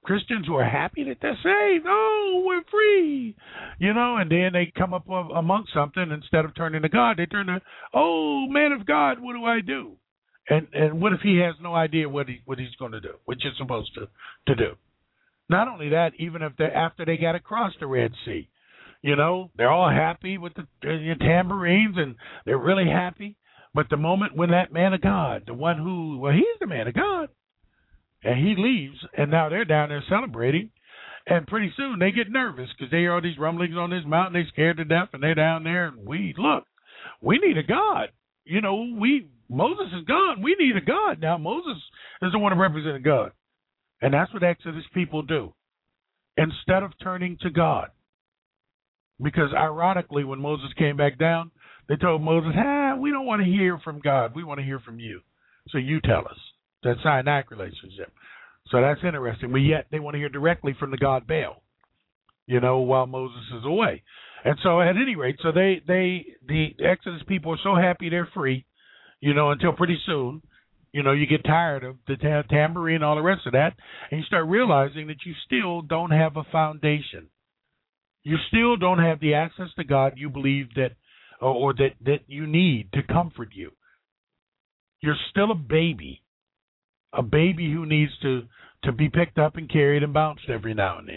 Christians who are happy that they're saved. Oh, we're free. You know, and then they come up amongst something. Instead of turning to God, they turn to, oh, man of God, what do I do? And and what if he has no idea what he what he's going to do, what you're supposed to, to do? Not only that, even if they after they got across the Red Sea, you know, they're all happy with the, the tambourines and they're really happy. But the moment when that man of God, the one who, well, he's the man of God, and he leaves, and now they're down there celebrating, and pretty soon they get nervous because they hear all these rumblings on this mountain. They're scared to death, and they're down there, and we, look, we need a God. You know, we Moses is gone. We need a God now. Moses is the one to represent God. And that's what Exodus people do. Instead of turning to God. Because ironically, when Moses came back down, they told Moses, ah, we don't want to hear from God. We want to hear from you. So you tell us. That Sinai relationship. So that's interesting. But yet they want to hear directly from the God Baal, you know, while Moses is away. And so at any rate, so they, they the Exodus people are so happy they're free, you know, until pretty soon, you know, you get tired of the tam- tambourine and all the rest of that, and you start realizing that you still don't have a foundation. You still don't have the access to God you believe that, or, or that, that you need to comfort you. You're still a baby, a baby who needs to, to be picked up and carried and bounced every now and then.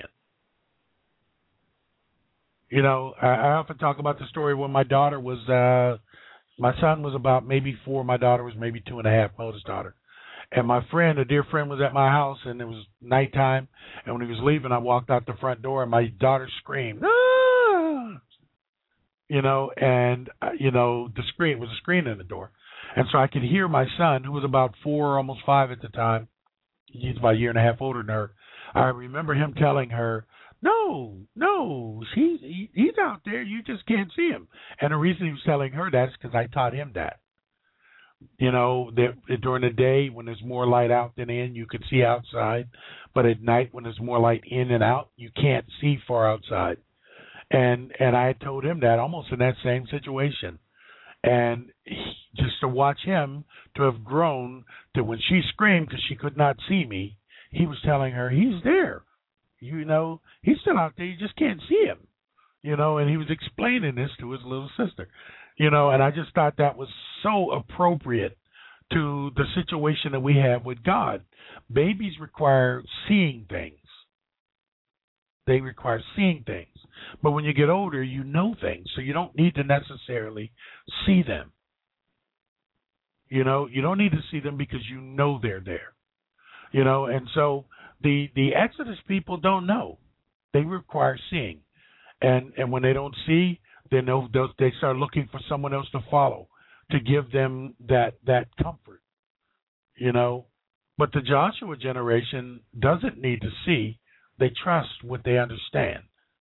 You know, I, I often talk about the story when my daughter was, uh, my son was about maybe four, my daughter was maybe two and a half, my oldest daughter. And my friend, a dear friend, was at my house, and it was nighttime. And when he was leaving, I walked out the front door, and my daughter screamed, ah! You know, and, uh, you know, the screen was a screen in the door. And so I could hear my son, who was about four, almost five at the time. He's about a year and a half older than her. I remember him telling her, no, no, he's, he, he's out there. You just can't see him. And the reason he was telling her that is because I taught him that. You know, that during the day when there's more light out than in, you can see outside. But at night when there's more light in and out, you can't see far outside. And and I had told him that almost in that same situation. And he, just to watch him to have grown to when she screamed because she could not see me, he was telling her, he's there. You know, he's still out there. You just can't see him. You know, and he was explaining this to his little sister. You know, and I just thought that was so appropriate to the situation that we have with God. Babies require seeing things. They require seeing things. But when you get older, you know things, so you don't need to necessarily see them. You know, you don't need to see them because you know they're there. You know, and so the the Exodus people don't know. They require seeing. And and when they don't see, then they'll, they'll, they start looking for someone else to follow to give them that that comfort. You know, but the Joshua generation doesn't need to see. They trust what they understand.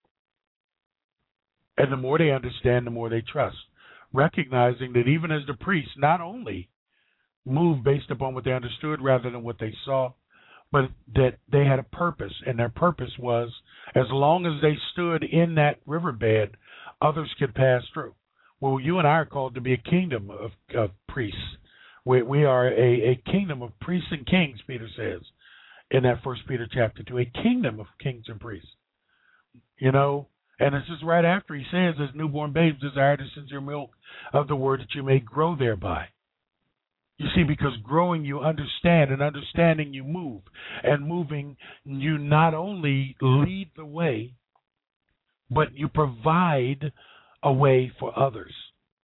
And the more they understand, the more they trust, recognizing that even as the priests not only moved based upon what they understood rather than what they saw, but that they had a purpose, and their purpose was as long as they stood in that riverbed, others could pass through. Well, you and I are called to be a kingdom of, of priests. We, we are a, a kingdom of priests and kings, Peter says in that First Peter chapter two, a kingdom of kings and priests. You know, and this is right after he says, as newborn babes desire the sincere milk of the word that you may grow thereby. You see, because growing you understand, and understanding you move, and moving you not only lead the way, but you provide a way for others.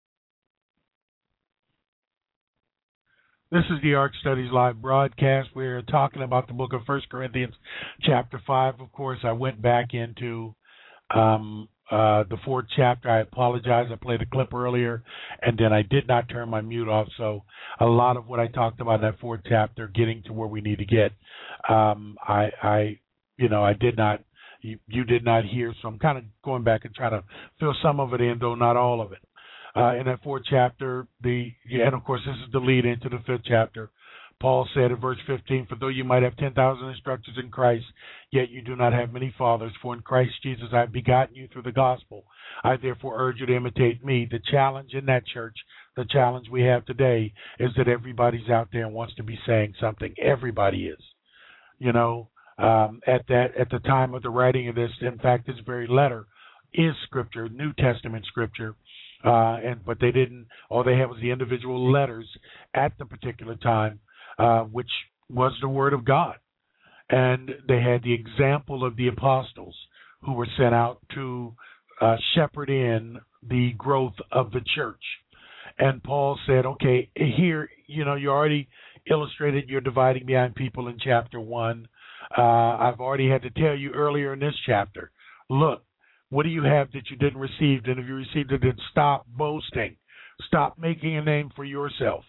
This is the Ark Studies Live broadcast. We're talking about the book of First Corinthians chapter five. Of course, I went back into um, uh, the fourth chapter. I apologize. I played a clip earlier, and then I did not turn my mute off. So a lot of what I talked about in that fourth chapter, getting to where we need to get, um, I, I, you know, I did not, you, you did not hear. So I'm kind of going back and trying to fill some of it in, though not all of it. Uh, in that fourth chapter, the yeah, and of course this is the lead into the fifth chapter. Paul said in verse fifteen, for though you might have ten thousand instructors in Christ, yet you do not have many fathers. For in Christ Jesus I have begotten you through the gospel. I therefore urge you to imitate me. The challenge in that church, the challenge we have today, is that everybody's out there and wants to be saying something. Everybody is. You know, um, at that at the time of the writing of this. In fact, this very letter is Scripture, New Testament Scripture, uh, and but they didn't. All they had was the individual letters at the particular time, uh, which was the Word of God, and they had the example of the apostles who were sent out to uh, shepherd in the growth of the church. And Paul said, okay, here, you know, you already illustrated you're dividing behind people in chapter one. Uh, I've already had to tell you earlier in this chapter, look, what do you have that you didn't receive? And if you received it, then stop boasting. Stop making a name for yourself.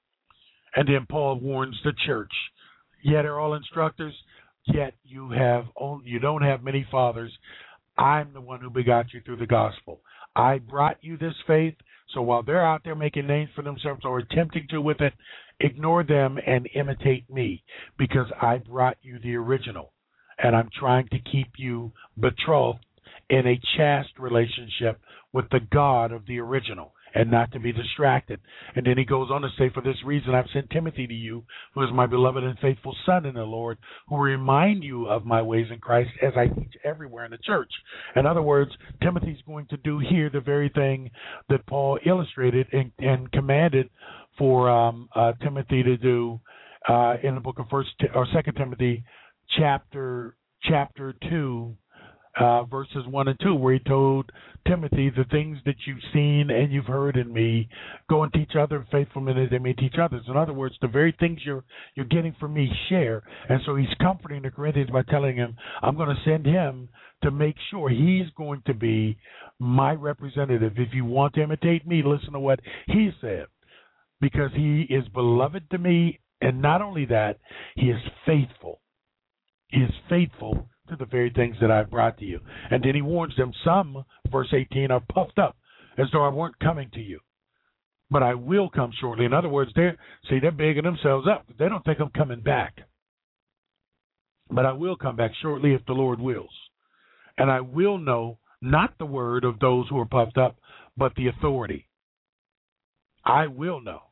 And then Paul warns the church, yet are all instructors, yet you have only, you don't have many fathers. I'm the one who begot you through the gospel. I brought you this faith, so while they're out there making names for themselves or attempting to with it, ignore them and imitate me, because I brought you the original, and I'm trying to keep you betrothed in a chaste relationship with the God of the original, and not to be distracted. And then he goes on to say, for this reason I've sent Timothy to you, who is my beloved and faithful son in the Lord, who will remind you of my ways in Christ as I teach everywhere in the church. In other words, Timothy's going to do here the very thing that Paul illustrated and, and commanded for um, uh, Timothy to do uh, in the book of First or Second Timothy, chapter chapter two. Uh, verses one and two, where he told Timothy, the things that you've seen and you've heard in me, go and teach other faithful men as they may teach others. In other words, the very things you're you're getting from me, share. And so he's comforting the Corinthians by telling him, I'm going to send him to make sure he's going to be my representative. If you want to imitate me, listen to what he said, because he is beloved to me, and not only that, he is faithful. He is faithful to the very things that I brought to you. And then he warns them, some, verse eighteen, are puffed up as though I weren't coming to you, but I will come shortly. In other words, they're, see, they're bigging themselves up. They don't think I'm coming back. But I will come back shortly if the Lord wills. And I will know not the word of those who are puffed up, but the authority. I will know.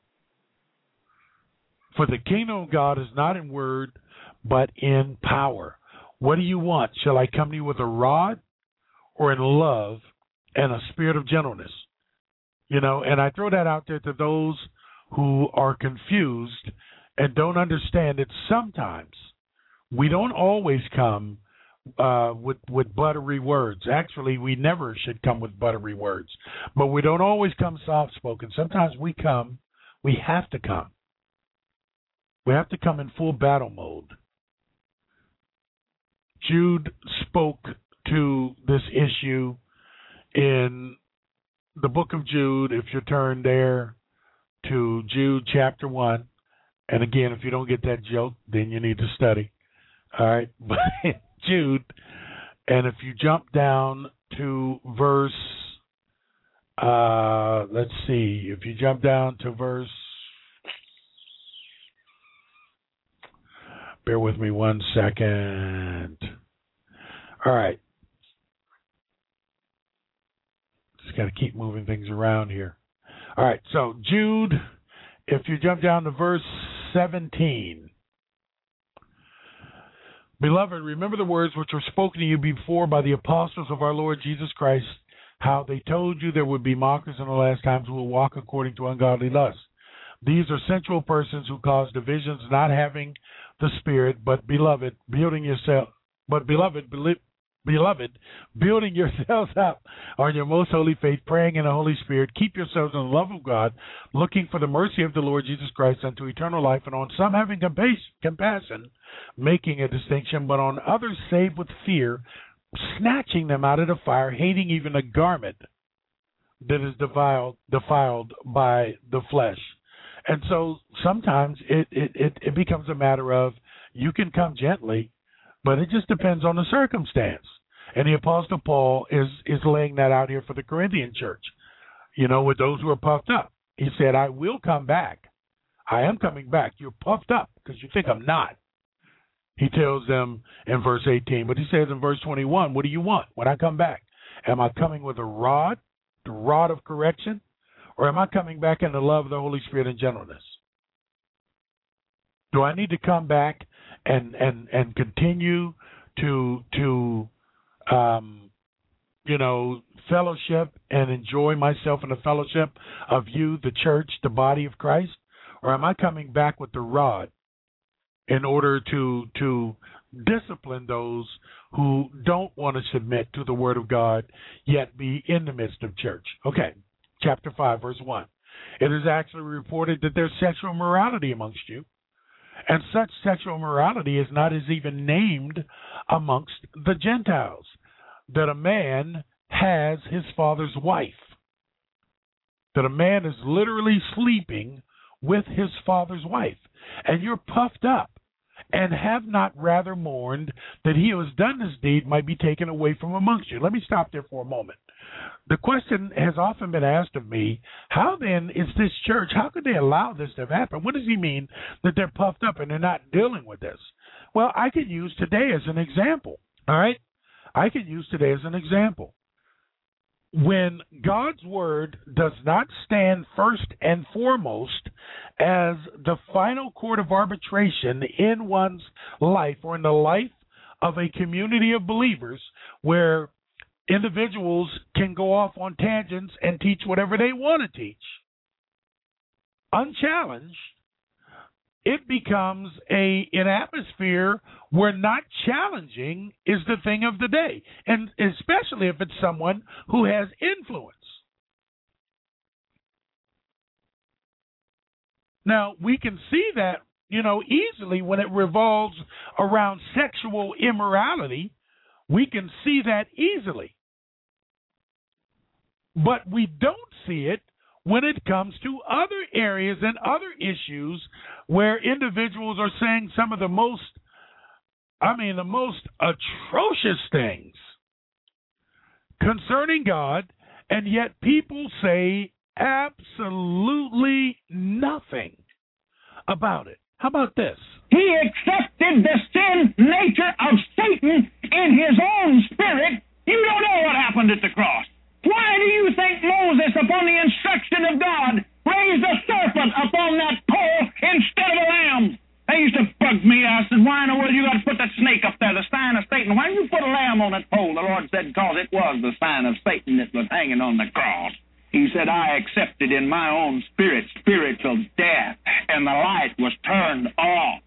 For the kingdom of God is not in word, but in power. What do you want? Shall I come to you with a rod or in love and a spirit of gentleness? You know, and I throw that out there to those who are confused and don't understand that sometimes we don't always come uh, with, with buttery words. Actually, we never should come with buttery words. But we don't always come soft-spoken. Sometimes we come, we have to come. We have to come in full battle mode. Jude spoke to this issue in the book of Jude. If you turn there to Jude chapter one, and again, if you don't get that joke, then you need to study. All right, but Jude, and if you jump down to verse, uh, let's see, if you jump down to verse, bear with me one second. All right. Just got to keep moving things around here. All right. So, Jude, if you jump down to verse seventeen. Beloved, remember the words which were spoken to you before by the apostles of our Lord Jesus Christ, how they told you there would be mockers in the last times who will walk according to ungodly lusts. These are sensual persons who cause divisions, not having the Spirit, but beloved, building yourself, but beloved, beloved, building yourselves up on your most holy faith, praying in the Holy Spirit. Keep yourselves in the love of God, looking for the mercy of the Lord Jesus Christ unto eternal life, and on some having compassion, making a distinction, but on others save with fear, snatching them out of the fire, hating even a garment that is defiled, defiled by the flesh. And so sometimes it, it, it, it becomes a matter of you can come gently, but it just depends on the circumstance. And the Apostle Paul is, is laying that out here for the Corinthian church, you know, with those who are puffed up. He said, I will come back. I am coming back. You're puffed up because you think I'm not. He tells them in verse eighteen, but he says in verse twenty-one, what do you want when I come back? Am I coming with a rod, the rod of correction? Or am I coming back in the love of the Holy Spirit and gentleness? Do I need to come back and and and continue to to um, you know, fellowship and enjoy myself in the fellowship of you, the church, the body of Christ? Or am I coming back with the rod in order to to discipline those who don't want to submit to the word of God, yet be in the midst of church? Okay, chapter five, verse one. It is actually reported that there's sexual immorality amongst you, and such sexual immorality is not as even named amongst the Gentiles, that a man has his father's wife, that a man is literally sleeping with his father's wife, and you're puffed up and have not rather mourned that he who has done this deed might be taken away from amongst you. Let me stop there for a moment. The question has often been asked of me, how then is this church, how could they allow this to happen? What does he mean that they're puffed up and they're not dealing with this? Well, I could use today as an example, all right? I could use today as an example. When God's word does not stand first and foremost as the final court of arbitration in one's life or in the life of a community of believers, where individuals can go off on tangents and teach whatever they want to teach, unchallenged, it becomes a an atmosphere where not challenging is the thing of the day, and especially if it's someone who has influence. Now, we can see that, you know, easily when it revolves around sexual immorality. We can see that easily. But we don't see it when it comes to other areas and other issues where individuals are saying some of the most, I mean, the most atrocious things concerning God, and yet people say absolutely nothing about it. How about this? He accepted the sin nature of Satan in his own spirit. You don't know what happened at the cross. Why do you think Moses, upon the instruction of God, raised a serpent upon that pole instead of a lamb? They used to bug me. I said, why in the world you got to put that snake up there, the sign of Satan? Why didn't you put a lamb on that pole? The Lord said, because it was the sign of Satan that was hanging on the cross. He said, I accepted in my own spirit spiritual death, and the light was turned off.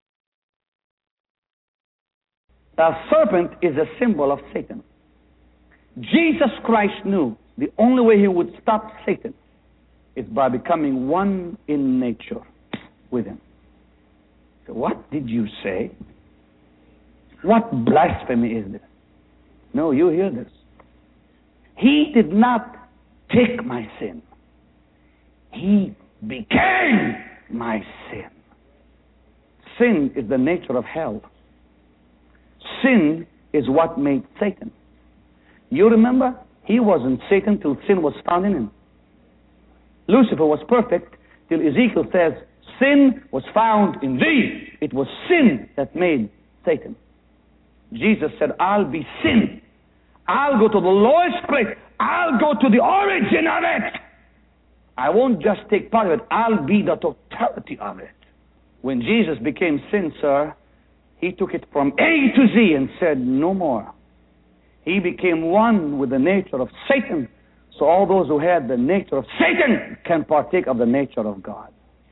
The serpent is a symbol of Satan. Jesus Christ knew the only way he would stop Satan is by becoming one in nature with him. So what did you say? What blasphemy is this? No, you hear this. He did not take my sin. He became my sin. Sin is the nature of hell. Sin is what made Satan. You remember, he wasn't Satan till sin was found in him. Lucifer was perfect till Ezekiel says, sin was found in thee. It was sin that made Satan. Jesus said, I'll be sin. I'll go to the lowest place. I'll go to the origin of it. I won't just take part of it. I'll be the totality of it. When Jesus became sin, sir, he took it from A to Z and said, no more. He became one with the nature of Satan, so all those who had the nature of Satan can partake of the nature of God.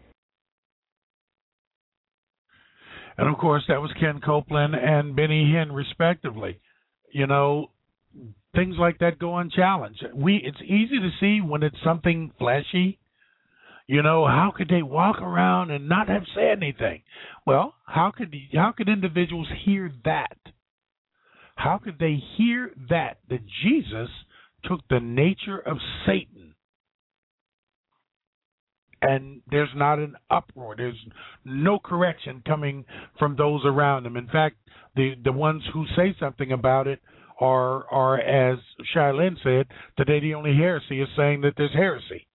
And, of course, that was Ken Copeland and Benny Hinn, respectively. You know, things like that go unchallenged. We, it's easy to see when it's something fleshy. You know, how could they walk around and not have said anything? Well, how could how could individuals hear that? How could they hear that, that Jesus took the nature of Satan? And there's not an uproar. There's no correction coming from those around him. In fact, the, the ones who say something about it are, are, as Shylin said, today the only heresy is saying that there's heresy.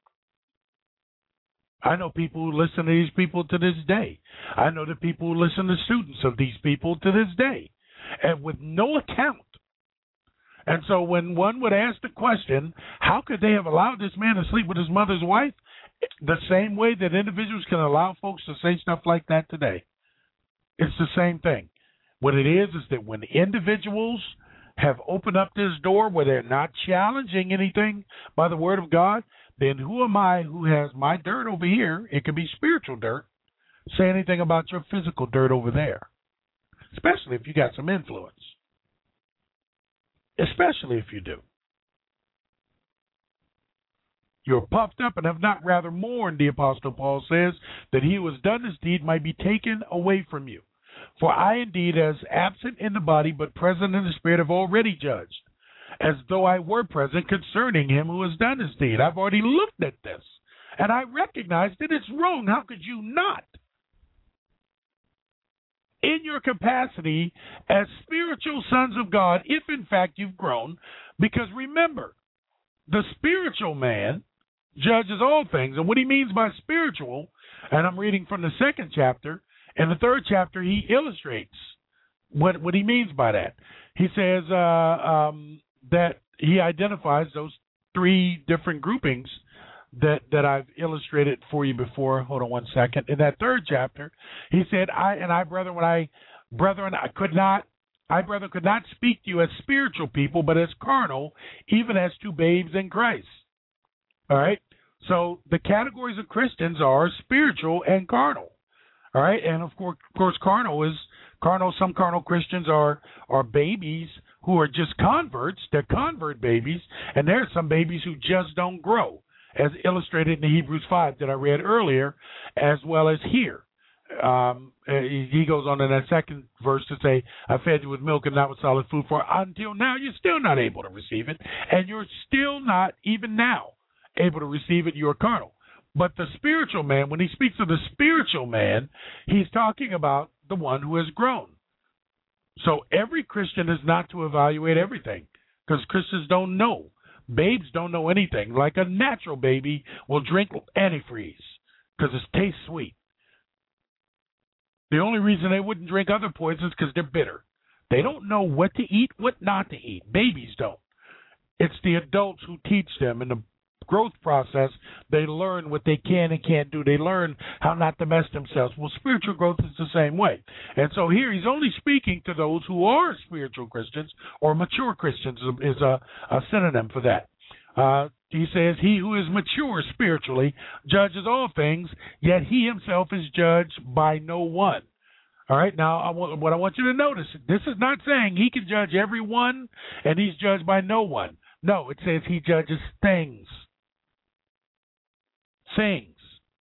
I know people who listen to these people to this day. I know the people who listen to students of these people to this day, and with no account. And so when one would ask the question, how could they have allowed this man to sleep with his mother's wife? The same way that individuals can allow folks to say stuff like that today. It's the same thing. What it is is that when individuals have opened up this door where they're not challenging anything by the word of God, then who am I who has my dirt over here? It could be spiritual dirt. Say anything about your physical dirt over there, especially if you got some influence, especially if you do. You're puffed up and have not rather mourned, the Apostle Paul says, that he who has done this deed might be taken away from you. For I indeed, as absent in the body but present in the spirit, have already judged, as though I were present, concerning him who has done this deed. I've already looked at this, and I recognize that it's wrong. How could you not? In your capacity as spiritual sons of God, if in fact you've grown, because remember, the spiritual man judges all things. And what he means by spiritual, and I'm reading from the second chapter, in the third chapter he illustrates what, what he means by that. He says uh, um, that he identifies those three different groupings that that I've illustrated for you before. Hold on one second. In that third chapter, he said, I and I, brethren, when I, brethren, I could not, I, brethren, could not speak to you as spiritual people, but as carnal, even as to babes in Christ. All right? So the categories of Christians are spiritual and carnal. All right? And, of course, of course carnal is, carnal, some carnal Christians are, are babies who are just converts. They're convert babies, and there are some babies who just don't grow, as illustrated in Hebrews five that I read earlier, as well as here. Um, he goes on in that second verse to say, I fed you with milk and not with solid food, for until now you're still not able to receive it, and you're still not, even now, able to receive it. You're carnal. But the spiritual man, when he speaks of the spiritual man, he's talking about the one who has grown. So every Christian is not to evaluate everything, because Christians don't know. Babes don't know anything. Like a natural baby will drink antifreeze because it tastes sweet. The only reason they wouldn't drink other poisons is because they're bitter. They don't know what to eat, what not to eat. Babies don't. It's the adults who teach them. In the growth process, they learn what they can and can't do. They learn how not to mess themselves. Well, spiritual growth is the same way. And so here he's only speaking to those who are spiritual Christians, or mature Christians is a, a synonym for that. Uh, he says, he who is mature spiritually judges all things, yet he himself is judged by no one. All right, now I want, what I want you to notice, this is not saying he can judge everyone and he's judged by no one. No, it says he judges things. Things.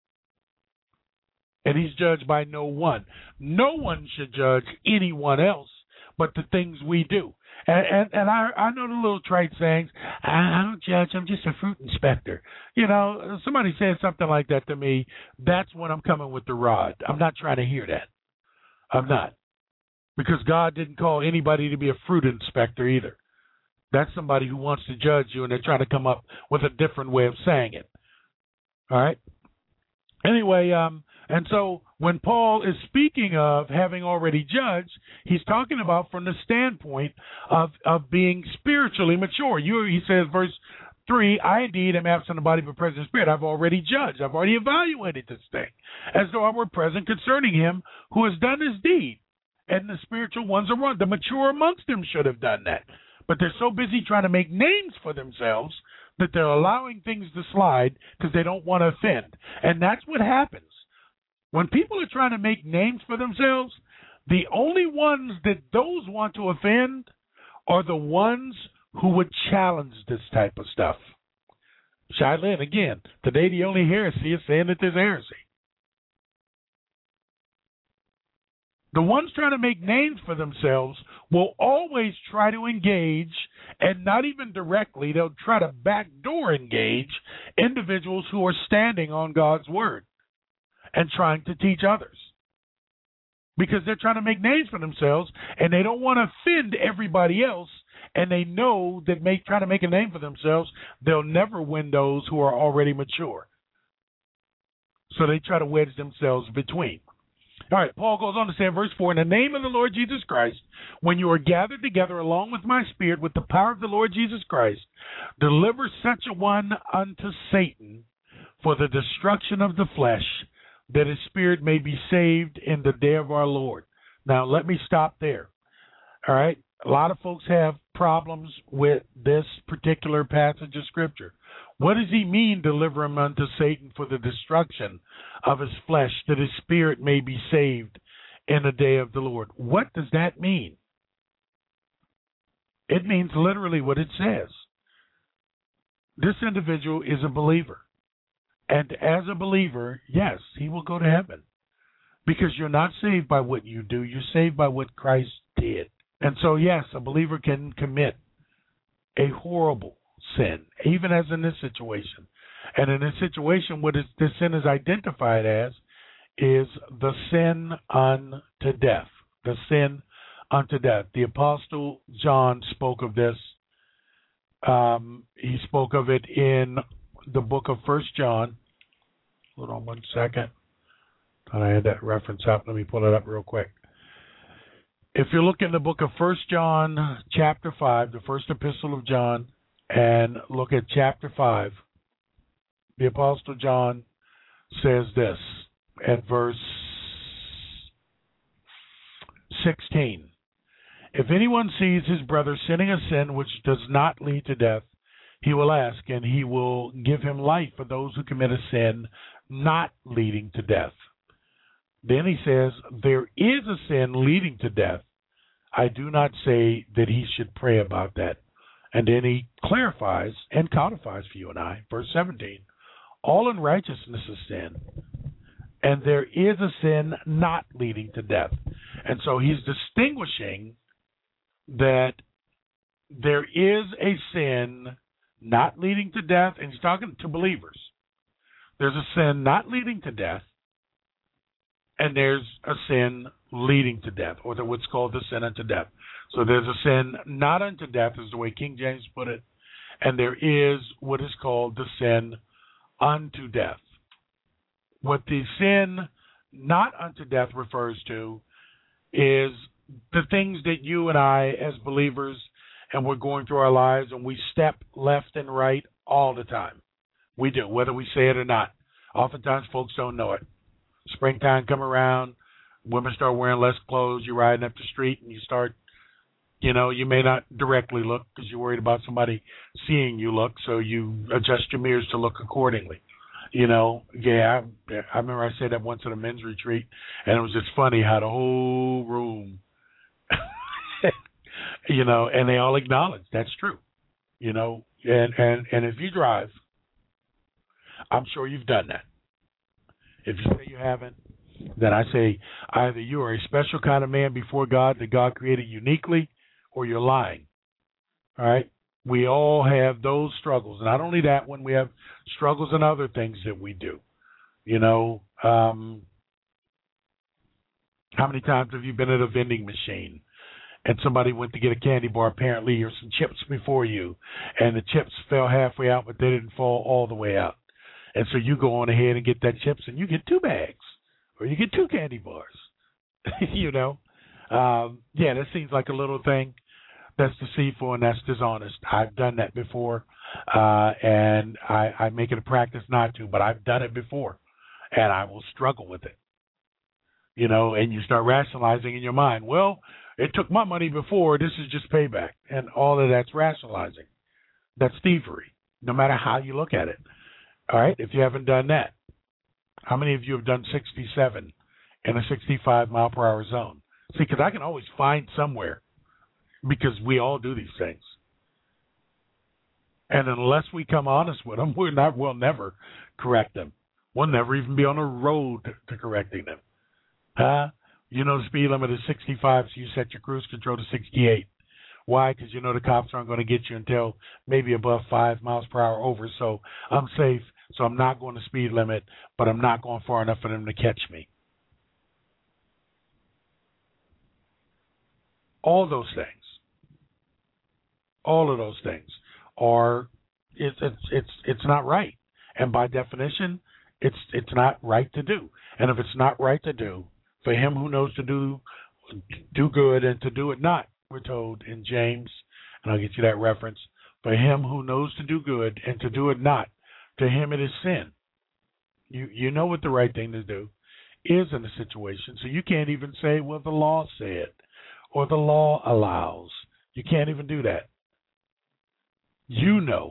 And he's judged by no one. No one should judge anyone else but the things we do. And and, and I I know the little trite sayings, I, I don't judge, I'm just a fruit inspector. You know, somebody says something like that to me, that's when I'm coming with the rod. I'm not trying to hear that. I'm not. Because God didn't call anybody to be a fruit inspector either. That's somebody who wants to judge you, and they're trying to come up with a different way of saying it. All right? Anyway, um, and so when Paul is speaking of having already judged, he's talking about from the standpoint of, of being spiritually mature. You, he says, verse three, I indeed am absent in the body but present in spirit. I've already judged. I've already evaluated this thing, as though I were present concerning him who has done this deed. And the spiritual ones are wrong. The mature amongst them should have done that. But they're so busy trying to make names for themselves that they're allowing things to slide because they don't want to offend. And that's what happens. When people are trying to make names for themselves, the only ones that those want to offend are the ones who would challenge this type of stuff. Shylin, again, today the only heresy is saying that there's heresy. The ones trying to make names for themselves will always try to engage, and not even directly, they'll try to backdoor engage individuals who are standing on God's word and trying to teach others. Because they're trying to make names for themselves, and they don't want to offend everybody else, and they know that make, trying to make a name for themselves, they'll never win those who are already mature. So they try to wedge themselves between. All right, Paul goes on to say in verse four, in the name of the Lord Jesus Christ, when you are gathered together along with my spirit with the power of the Lord Jesus Christ, deliver such a one unto Satan for the destruction of the flesh, that his spirit may be saved in the day of our Lord. Now, let me stop there. All right? A lot of folks have problems with this particular passage of Scripture. What does he mean, deliver him unto Satan for the destruction of his flesh, that his spirit may be saved in the day of the Lord? What does that mean? It means literally what it says. This individual is a believer. And as a believer, yes, he will go to heaven. Because you're not saved by what you do. You're saved by what Christ did. And so, yes, a believer can commit a horrible sin, even as in this situation. And in this situation, what is, this sin is identified as is the sin unto death. The sin unto death. The Apostle John spoke of this. Um, he spoke of it in the book of First John. Hold on one second. Thought I had that reference up. Let me pull it up real quick. If you look in the book of First John, chapter five, the first epistle of John, and look at chapter five, the Apostle John says this at verse sixteen. If anyone sees his brother sinning a sin which does not lead to death, he will ask, and he will give him life for those who commit a sin not leading to death. Then he says, there is a sin leading to death. I do not say that he should pray about that. And then he clarifies and codifies for you and I, verse seventeen, all unrighteousness is sin, and there is a sin not leading to death. And so he's distinguishing that there is a sin not leading to death, and he's talking to believers. There's a sin not leading to death, and there's a sin leading to death, or what's called the sin unto death. So there's a sin not unto death, is the way King James put it, and there is what is called the sin unto death. What the sin not unto death refers to is the things that you and I, as believers, and we're going through our lives, and we step left and right all the time. We do, whether we say it or not. Oftentimes, folks don't know it. Springtime come around, women start wearing less clothes. You're riding up the street, and you start, you know, you may not directly look because you're worried about somebody seeing you look, so you adjust your mirrors to look accordingly. You know, yeah, I, I remember I said that once at a men's retreat, and it was just funny how the whole room, you know, and they all acknowledge that's true, you know, and, and, and if you drive, I'm sure you've done that. If you say you haven't, then I say either you are a special kind of man before God that God created uniquely, or you're lying. All right? We all have those struggles. And not only that, when we have struggles and other things that we do. You know, um, how many times have you been at a vending machine and somebody went to get a candy bar apparently or some chips before you, and the chips fell halfway out, but they didn't fall all the way out. And so you go on ahead and get that chips, and you get two bags, or you get two candy bars. you know, um, yeah, that seems like a little thing that's deceitful and that's dishonest. I've done that before, uh, and I, I make it a practice not to, but I've done it before, and I will struggle with it. You know, and you start rationalizing in your mind, well, it took my money before, this is just payback, and all of that's rationalizing. That's thievery, no matter how you look at it. All right, if you haven't done that, how many of you have done sixty-seven in a sixty-five mile per hour zone? See, because I can always find somewhere, because we all do these things. And unless we come honest with them, we're not, we'll never correct them. We'll never even be on a road to correcting them. Huh? You know the speed limit is sixty-five, so you set your cruise control to sixty-eight. Why? Because you know the cops aren't going to get you until maybe above five miles per hour over. So I'm safe, so I'm not going to speed limit, but I'm not going far enough for them to catch me. All those things, all of those things are, it's it's it's it's not right, and by definition, it's it's not right to do. And if it's not right to do, for him who knows to do do good and to do it not, we're told in James, and I'll get you that reference, for him who knows to do good and to do it not, to him it is sin. You you know what the right thing to do is in the situation. So you can't even say, well, the law said or the law allows. You can't even do that. You know.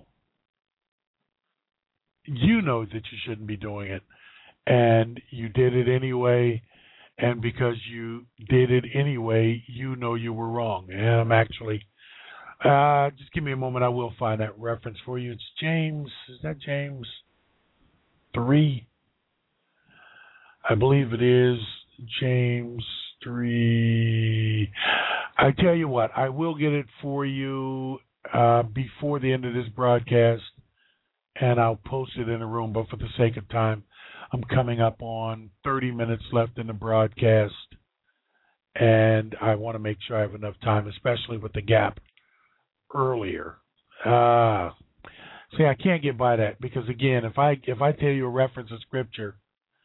You know that you shouldn't be doing it, and you did it anyway, and because you did it anyway, you know you were wrong. And I'm actually, uh, just give me a moment, I will find that reference for you. It's James, is that James three? I believe it is James three. I tell you what, I will get it for you uh, before the end of this broadcast, and I'll post it in the room. But for the sake of time, I'm coming up on thirty minutes left in the broadcast, and I want to make sure I have enough time, especially with the gap earlier. Uh, see, I can't get by that because, again, if I if I tell you a reference of Scripture,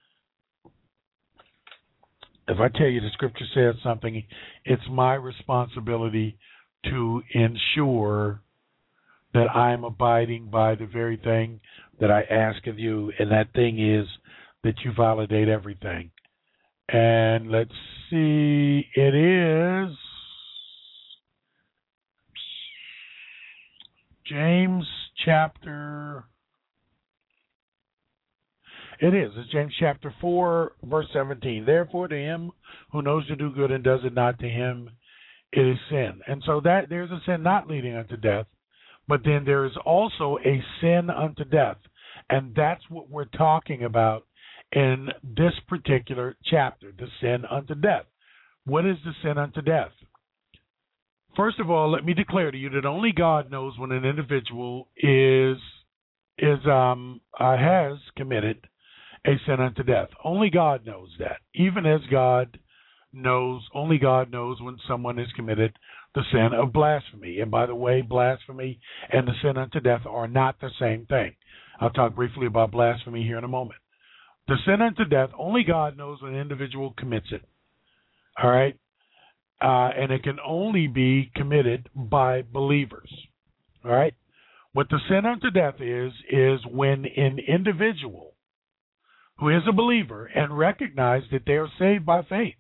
if I tell you the Scripture says something, it's my responsibility to ensure that I'm abiding by the very thing that I ask of you, and that thing is that you validate everything. And let's see, it is James chapter, it is, it's James chapter four, verse seventeen. Therefore to him who knows to do good and does it not, to him it is sin. And so that there's a sin not leading unto death, but then there is also a sin unto death. And that's what we're talking about in this particular chapter, the sin unto death. What is the sin unto death? First of all, let me declare to you that only God knows when an individual is is um uh, has committed a sin unto death. Only God knows that. Even as God knows, only God knows when someone has committed the sin of blasphemy. And by the way, blasphemy and the sin unto death are not the same thing. I'll talk briefly about blasphemy here in a moment. The sin unto death, only God knows when an individual commits it. All right? Uh, and it can only be committed by believers. All right? What the sin unto death is, is when an individual who is a believer and recognize that they are saved by faith,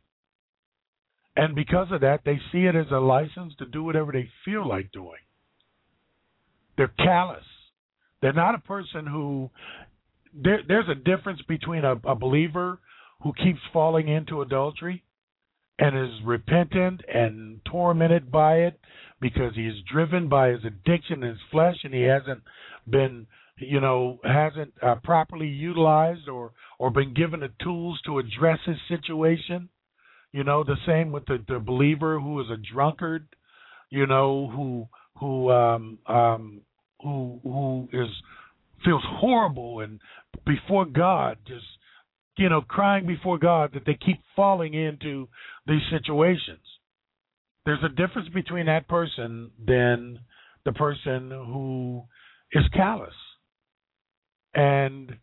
and because of that, they see it as a license to do whatever they feel like doing. They're callous. They're not a person who, there, there's a difference between a, a believer who keeps falling into adultery and is repentant and tormented by it because he is driven by his addiction in his flesh, and he hasn't been, you know, hasn't uh, properly utilized or, or been given the tools to address his situation. You know, the same with the, the believer who is a drunkard, you know, who who um, um, who who is feels horrible and before God, just, you know, crying before God that they keep falling into these situations. There's a difference between that person than the person who is callous and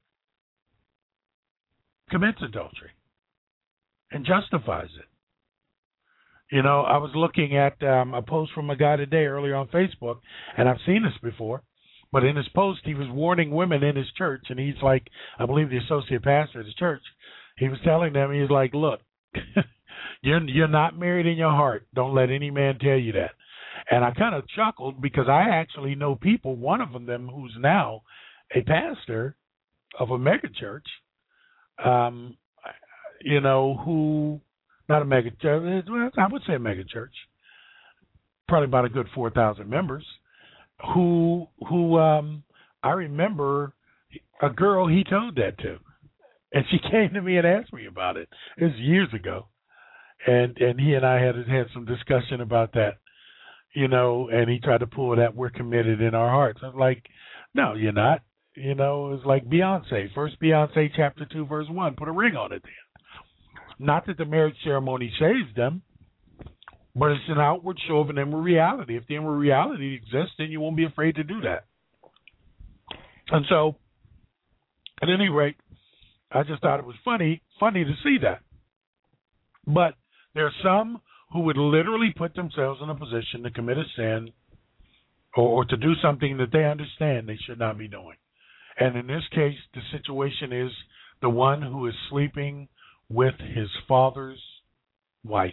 commits adultery and justifies it. You know, I was looking at um, a post from a guy today earlier on Facebook, and I've seen this before, but in his post he was warning women in his church, and he's like, I believe the associate pastor of his church, he was telling them, he's like, look, you're, you're not married in your heart. Don't let any man tell you that. And I kind of chuckled because I actually know people, one of them who's now a pastor of a mega church, um, you know, who, not a mega church, I would say a mega church, probably about a good four thousand members, who, who um, I remember a girl he told that to. And she came to me and asked me about it. It was years ago. And and he and I had had some discussion about that, you know, and he tried to pull that we're committed in our hearts. I was like, no, you're not. You know, it's like Beyonce. First Beyonce chapter two, verse one, put a ring on it then. Not that the marriage ceremony saves them, but it's an outward show of an inward reality. If the inward reality exists, then you won't be afraid to do that. And so, at any rate, I just thought it was funny, funny to see that. But there are some who would literally put themselves in a position to commit a sin or, or to do something that they understand they should not be doing. And in this case, the situation is the one who is sleeping with his father's wife.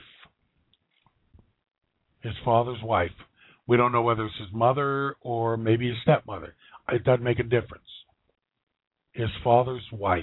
His father's wife. We don't know whether it's his mother or maybe his stepmother. It doesn't make a difference. His father's wife.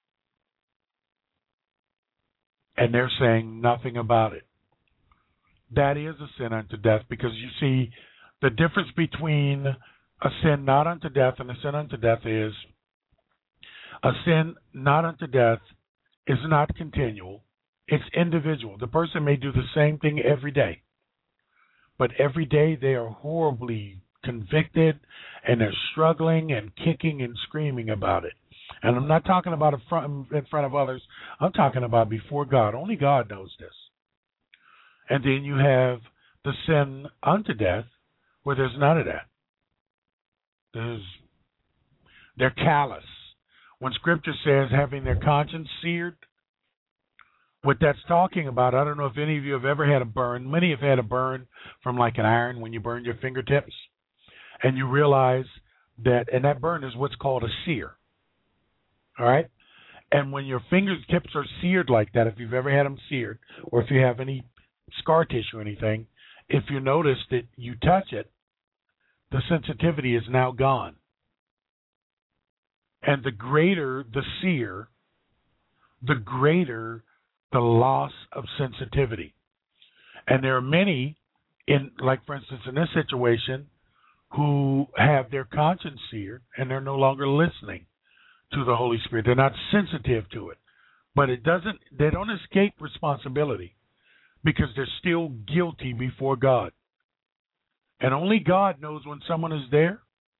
And they're saying nothing about it. That is a sin unto death, because you see, the difference between a sin not unto death and a sin unto death is a sin not unto death is not continual. It's individual. The person may do the same thing every day, but every day they are horribly convicted and they're struggling and kicking and screaming about it. And I'm not talking about in front, in front of others. I'm talking about before God. Only God knows this. And then you have the sin unto death, where there's none of that. There's, they're callous. When Scripture says having their conscience seared, what that's talking about, I don't know if any of you have ever had a burn. Many have had a burn from like an iron when you burn your fingertips. And you realize that, and that burn is what's called a sear. All right? And when your fingertips are seared like that, if you've ever had them seared, or if you have any scar tissue or anything, if you notice that you touch it, the sensitivity is now gone. And the greater the sear, the greater the loss of sensitivity. And there are many, in, like for instance in this situation, who have their conscience seared and they're no longer listening to the Holy Spirit. They're not sensitive to it. But it doesn't, they don't escape responsibility because they're still guilty before God. And only God knows when someone is there.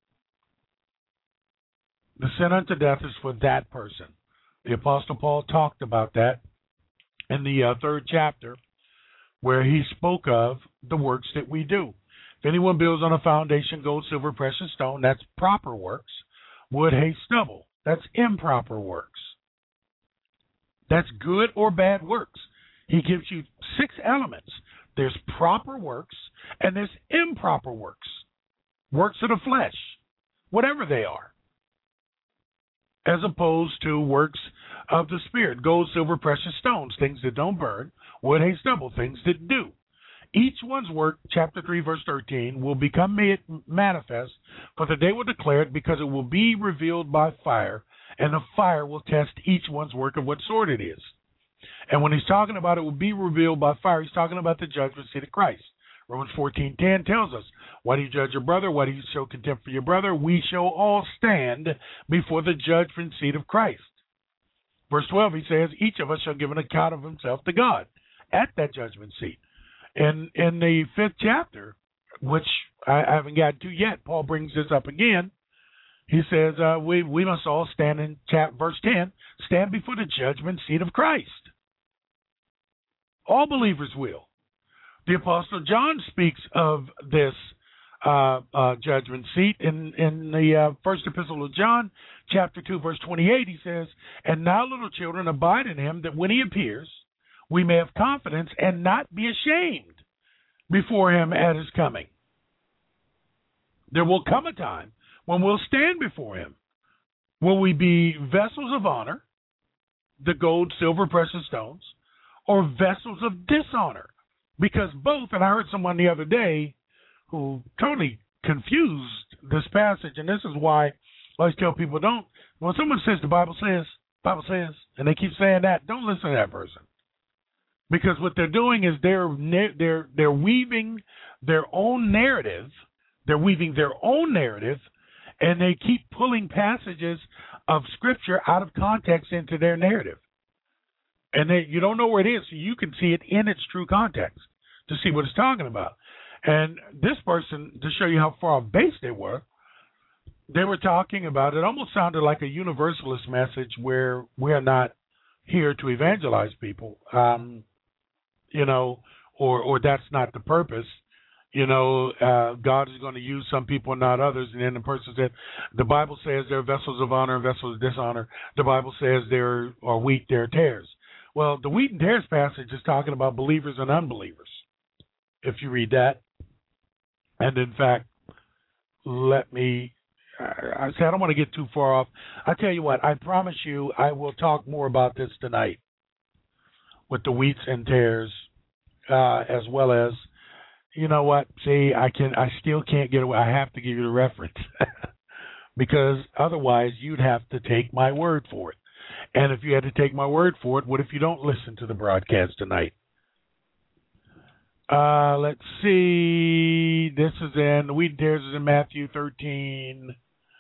The sin unto death is for that person. The Apostle Paul talked about that in the uh, third chapter, where he spoke of the works that we do. If anyone builds on a foundation, gold, silver, precious stone, that's proper works. Wood, hay, stubble, that's improper works. That's good or bad works. He gives you six elements. There's proper works and there's improper works. Works of the flesh, whatever they are, as opposed to works of the Spirit. Gold, silver, precious stones, things that don't burn. Wood, hay, stubble, things that do. Each one's work, chapter three, verse thirteen, will become made manifest, for the day will declare it, because it will be revealed by fire, and the fire will test each one's work of what sort it is. And when he's talking about it will be revealed by fire, he's talking about the judgment seat of Christ. Romans fourteen ten tells us, why do you judge your brother? Why do you show contempt for your brother? We shall all stand before the judgment seat of Christ. Verse twelve, he says, each of us shall give an account of himself to God at that judgment seat. And in the fifth chapter, which I haven't gotten to yet, Paul brings this up again. He says, uh, we, we must all stand in chap- verse ten, stand before the judgment seat of Christ. All believers will. The Apostle John speaks of this uh, uh, judgment seat in, in the uh, first epistle of John, chapter two, verse twenty-eight. He says, and now, little children, abide in him, that when he appears, we may have confidence and not be ashamed before him at his coming. There will come a time when we'll stand before him. Will we be vessels of honor, the gold, silver, precious stones, or vessels of dishonor? Because both, and I heard someone the other day who totally confused this passage, and this is why I always tell people, don't, when someone says the Bible says, Bible says, and they keep saying that, don't listen to that person. Because what they're doing is they're they're they're weaving their own narrative, they're weaving their own narrative, and they keep pulling passages of Scripture out of context into their narrative. And they, you don't know where it is, so you can see it in its true context to see what it's talking about. And this person, to show you how far off base they were, they were talking about, it almost sounded like a universalist message where we're not here to evangelize people, um, you know, or, or that's not the purpose. You know, uh, God is going to use some people and not others. And then the person said, the Bible says there are vessels of honor and vessels of dishonor. The Bible says there are wheat, there are tares. Well, the wheat and tares passage is talking about believers and unbelievers, if you read that. And in fact, let me, I say I don't want to get too far off. I tell you what, I promise you I will talk more about this tonight. with the wheats and tares, uh, as well as, you know what? See, I can, I still can't get away. I have to give you the reference because otherwise you'd have to take my word for it. And if you had to take my word for it, what if you don't listen to the broadcast tonight? Uh, let's see. This is in, the wheat and tares is in Matthew thirteen.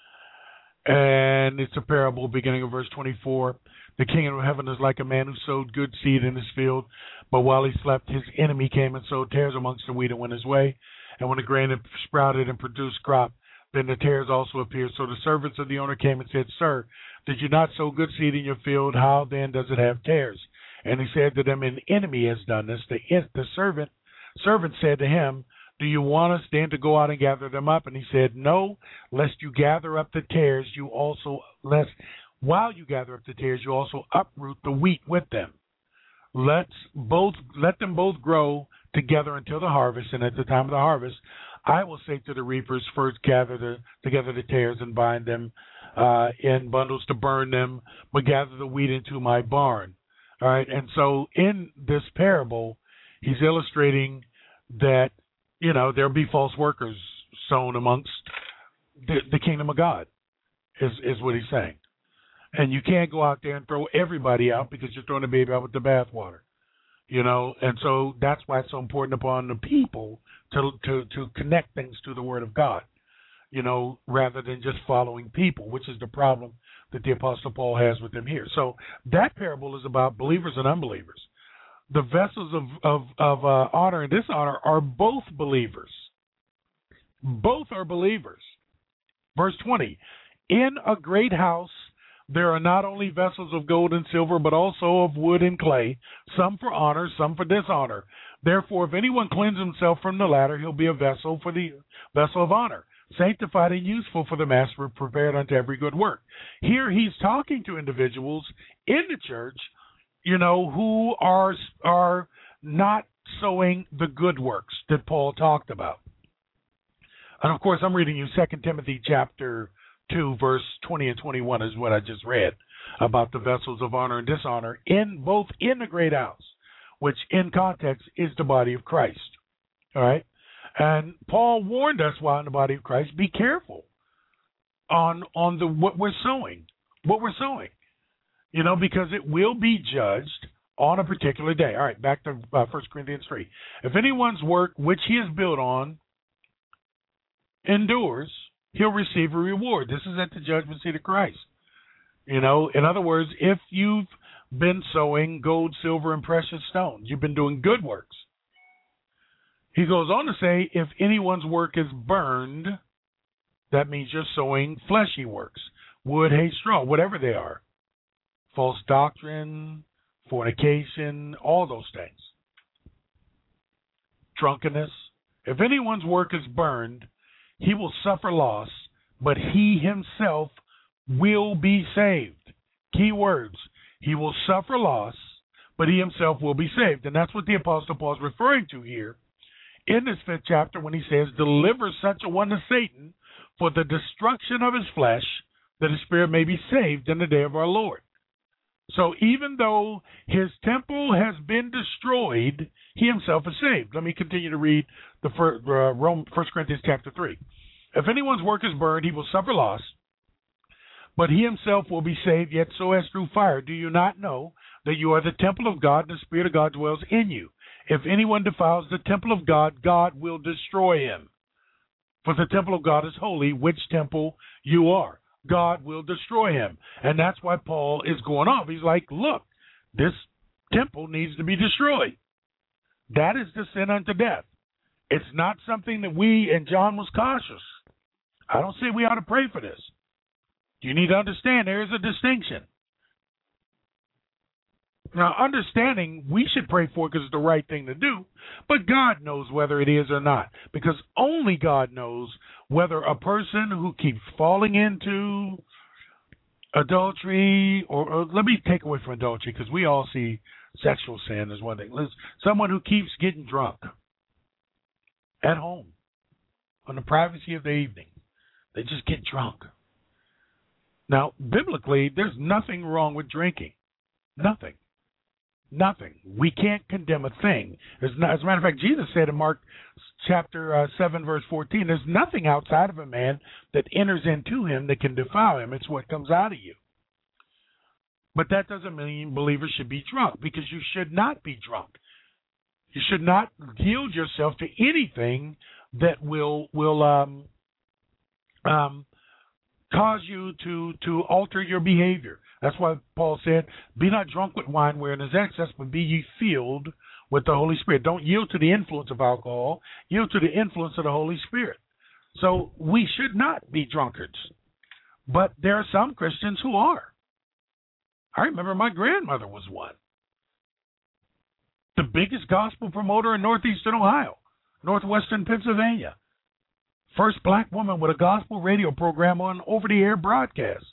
And it's a parable beginning of verse twenty-four. The kingdom of heaven is like a man who sowed good seed in his field. But while he slept, his enemy came and sowed tares amongst the wheat and went his way. And when the grain had sprouted and produced crop, then the tares also appeared. So the servants of the owner came and said, Sir, did you not sow good seed in your field? How then does it have tares? And he said to them, An enemy has done this. The, the servant servant said to him, Do you want us then to go out and gather them up? And he said, No, lest you gather up the tares, you also, lest while you gather up the tares, you also uproot the wheat with them. Let's both let them both grow together until the harvest, and at the time of the harvest, I will say to the reapers, first gather the, together the tares and bind them uh, in bundles to burn them, but gather the wheat into my barn. All right, and so in this parable, he's illustrating that, you know, there'll be false workers sown amongst the, the kingdom of God, is, is what he's saying. And you can't go out there and throw everybody out because you're throwing the baby out with the bathwater, you know. And so that's why it's so important upon the people to to to connect things to the Word of God, you know, rather than just following people, which is the problem that the Apostle Paul has with them here. So that parable is about believers and unbelievers. The vessels of of, of uh, honor and dishonor are both believers. Both are believers. Verse twenty, in a great house there are not only vessels of gold and silver, but also of wood and clay, some for honor, some for dishonor. Therefore, if anyone cleanse himself from the latter, he'll be a vessel for the vessel of honor, sanctified and useful for the master, prepared unto every good work. Here he's talking to individuals in the church, you know, who are are not sowing the good works that Paul talked about. And of course, I'm reading you Second Timothy chapter two, verse twenty and twenty-one is what I just read about the vessels of honor and dishonor in both in the great house, which in context is the body of Christ. All right. And Paul warned us while in the body of Christ, be careful on on the what we're sowing, what we're sowing, you know, because it will be judged on a particular day. All right, back to uh, First Corinthians three. If anyone's work which he has built on endures, he'll receive a reward. This is at the judgment seat of Christ. You know, in other words, if you've been sowing gold, silver, and precious stones, you've been doing good works. He goes on to say, if anyone's work is burned, that means you're sowing fleshy works, wood, hay, straw, whatever they are. False doctrine, fornication, all those things. Drunkenness. If anyone's work is burned, he will suffer loss, but he himself will be saved. Key words. He will suffer loss, but he himself will be saved. And that's what the Apostle Paul is referring to here in this fifth chapter when he says, deliver such a one to Satan for the destruction of his flesh, that his spirit may be saved in the day of our Lord. So even though his temple has been destroyed, he himself is saved. Let me continue to read the first, uh, Rome, First Corinthians chapter three. If anyone's work is burned, he will suffer loss, but he himself will be saved, yet so as through fire. Do you not know that you are the temple of God, and the Spirit of God dwells in you? If anyone defiles the temple of God, God will destroy him. For the temple of God is holy, which temple you are. God will destroy him. And that's why Paul is going off. He's like, look, this temple needs to be destroyed. That is the sin unto death. It's not something that we, and John was cautious. I don't say we ought to pray for this. You need to understand there is a distinction. Now, understanding we should pray for it because it's the right thing to do, but God knows whether it is or not, because only God knows whether a person who keeps falling into adultery, or, or let me take away from adultery, because we all see sexual sin as one thing. Someone who keeps getting drunk at home on the privacy of the evening, they just get drunk. Now, biblically, there's nothing wrong with drinking. Nothing. Nothing. We can't condemn a thing. There's not, as a matter of fact, Jesus said in Mark chapter uh, seven, verse fourteen, there's nothing outside of a man that enters into him that can defile him. It's what comes out of you. But that doesn't mean believers should be drunk, because you should not be drunk. You should not yield yourself to anything that will will um, um, cause you to, to alter your behavior. That's why Paul said, be not drunk with wine wherein is excess, but be ye filled with the Holy Spirit. Don't yield to the influence of alcohol. Yield to the influence of the Holy Spirit. So we should not be drunkards. But there are some Christians who are. I remember my grandmother was one. The biggest gospel promoter in northeastern Ohio, northwestern Pennsylvania. First black woman with a gospel radio program on over-the-air broadcast.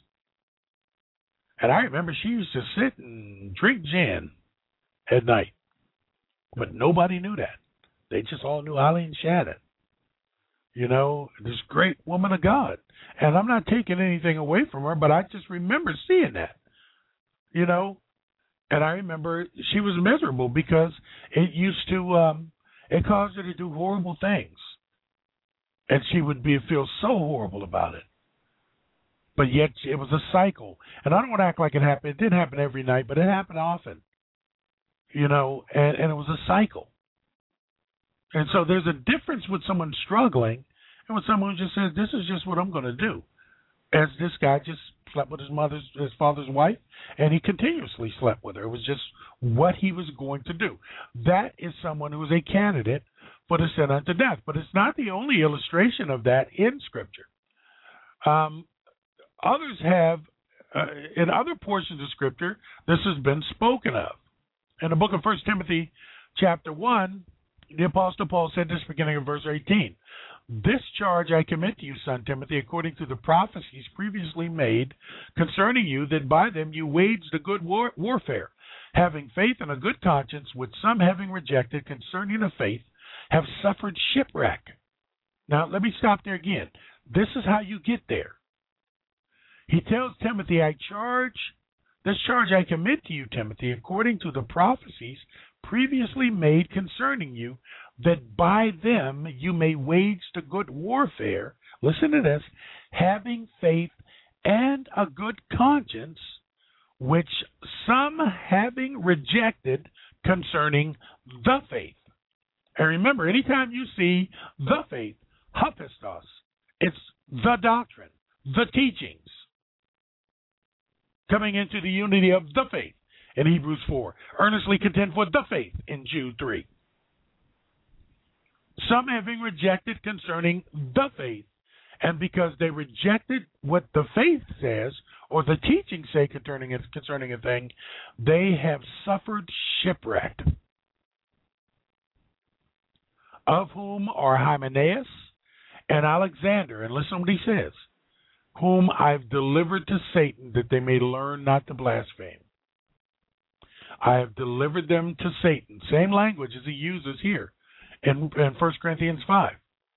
And I remember she used to sit and drink gin at night. But nobody knew that. They just all knew Eileen Shannon. You know, this great woman of God. And I'm not taking anything away from her, but I just remember seeing that. You know, and I remember she was miserable because it used to, um, it caused her to do horrible things. And she would be feel so horrible about it. But yet it was a cycle. And I don't want to act like it happened. It didn't happen every night, but it happened often. You know, and, and it was a cycle. And so there's a difference with someone struggling and with someone who just says, this is just what I'm going to do. As this guy just slept with his mother's, his father's wife, and he continuously slept with her. It was just what he was going to do. That is someone who is a candidate for the sin unto death. But it's not the only illustration of that in Scripture. Um, others have, uh, in other portions of Scripture, this has been spoken of. In the book of First Timothy chapter one, the Apostle Paul said this, beginning of verse eighteen. This charge I commit to you, son Timothy, according to the prophecies previously made concerning you, that by them you wage the good war- warfare, having faith and a good conscience, which some having rejected concerning the faith have suffered shipwreck. Now, let me stop there again. This is how you get there. He tells Timothy, I charge, this charge I commit to you, Timothy, according to the prophecies previously made concerning you, that by them you may wage the good warfare, listen to this, having faith and a good conscience, which some having rejected concerning the faith. And remember, anytime you see the faith, hapistos, it's the doctrine, the teachings, coming into the unity of the faith in Hebrews four. Earnestly contend for the faith in Jude three. Some having rejected concerning the faith, and because they rejected what the faith says, or the teachings say concerning, it, concerning a thing, they have suffered shipwreck. Of whom are Hymenaeus and Alexander, and listen to what he says, whom I've delivered to Satan, that they may learn not to blaspheme. I have delivered them to Satan. Same language as he uses here in, in First Corinthians five.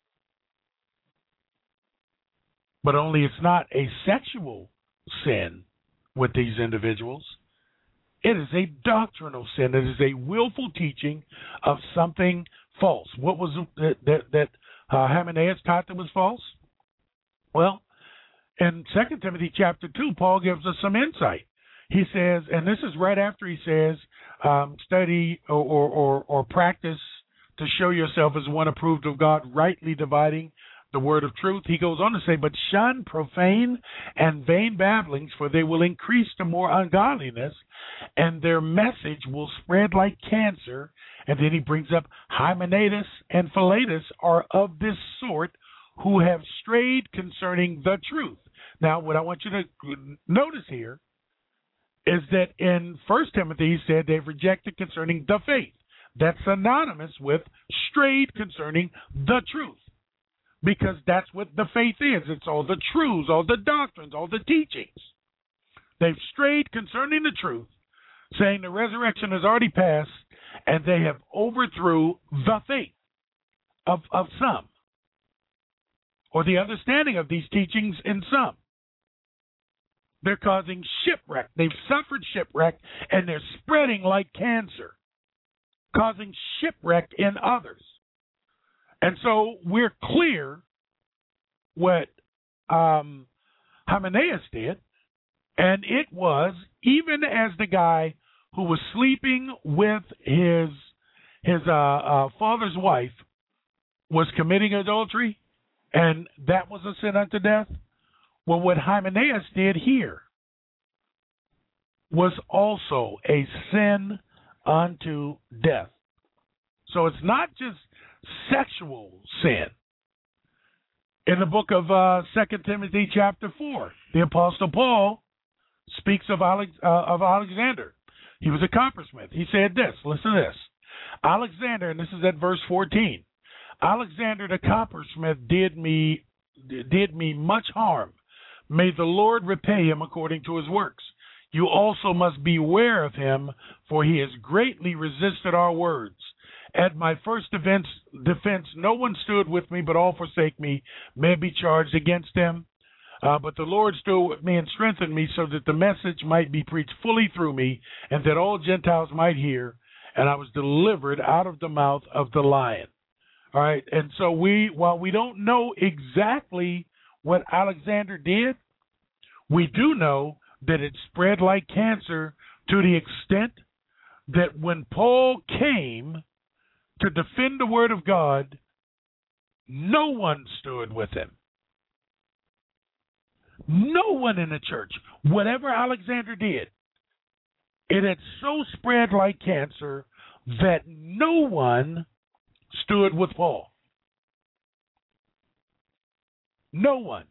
But only it's not a sexual sin with these individuals. It is a doctrinal sin. It is a willful teaching of something false. What was it that, that uh, Hymenaeus taught that was false? Well, in Second Timothy chapter two, Paul gives us some insight. He says, and this is right after he says, um, study or, or, or, or practice to show yourself as one approved of God, rightly dividing the word of truth. He goes on to say, but shun profane and vain babblings, for they will increase to more ungodliness, and their message will spread like cancer. And then he brings up Hymenaeus and Philetus are of this sort, who have strayed concerning the truth. Now, what I want you to notice here is that in First Timothy, he said they've rejected concerning the faith. That's synonymous with strayed concerning the truth, because that's what the faith is. It's all the truths, all the doctrines, all the teachings. They've strayed concerning the truth, saying the resurrection has already passed, and they have overthrew the faith of, of some, or the understanding of these teachings in some. They're causing shipwreck. They've suffered shipwreck, and they're spreading like cancer, causing shipwreck in others. And so we're clear what um, Hymenaeus did, and it was, even as the guy who was sleeping with his his uh, uh, father's wife was committing adultery, and that was a sin unto death. Well, what Hymenaeus did here was also a sin unto death. So it's not just sexual sin. In the book of uh, Second Timothy chapter four, the Apostle Paul speaks of, Alex, uh, of Alexander. He was a coppersmith. He said this, listen to this. Alexander, and this is at verse fourteen, Alexander the coppersmith did me did me much harm. May the Lord repay him according to his works. You also must beware of him, for he has greatly resisted our words. At my first defense, defense no one stood with me, but all forsake me. May be charged against him. Uh, but the Lord stood with me and strengthened me, so that the message might be preached fully through me, and that all Gentiles might hear. And I was delivered out of the mouth of the lion. All right, and so we, while we don't know exactly what Alexander did, we do know that it spread like cancer to the extent that when Paul came to defend the word of God, no one stood with him. No one in the church, whatever Alexander did, it had so spread like cancer that no one stood with Paul. No one.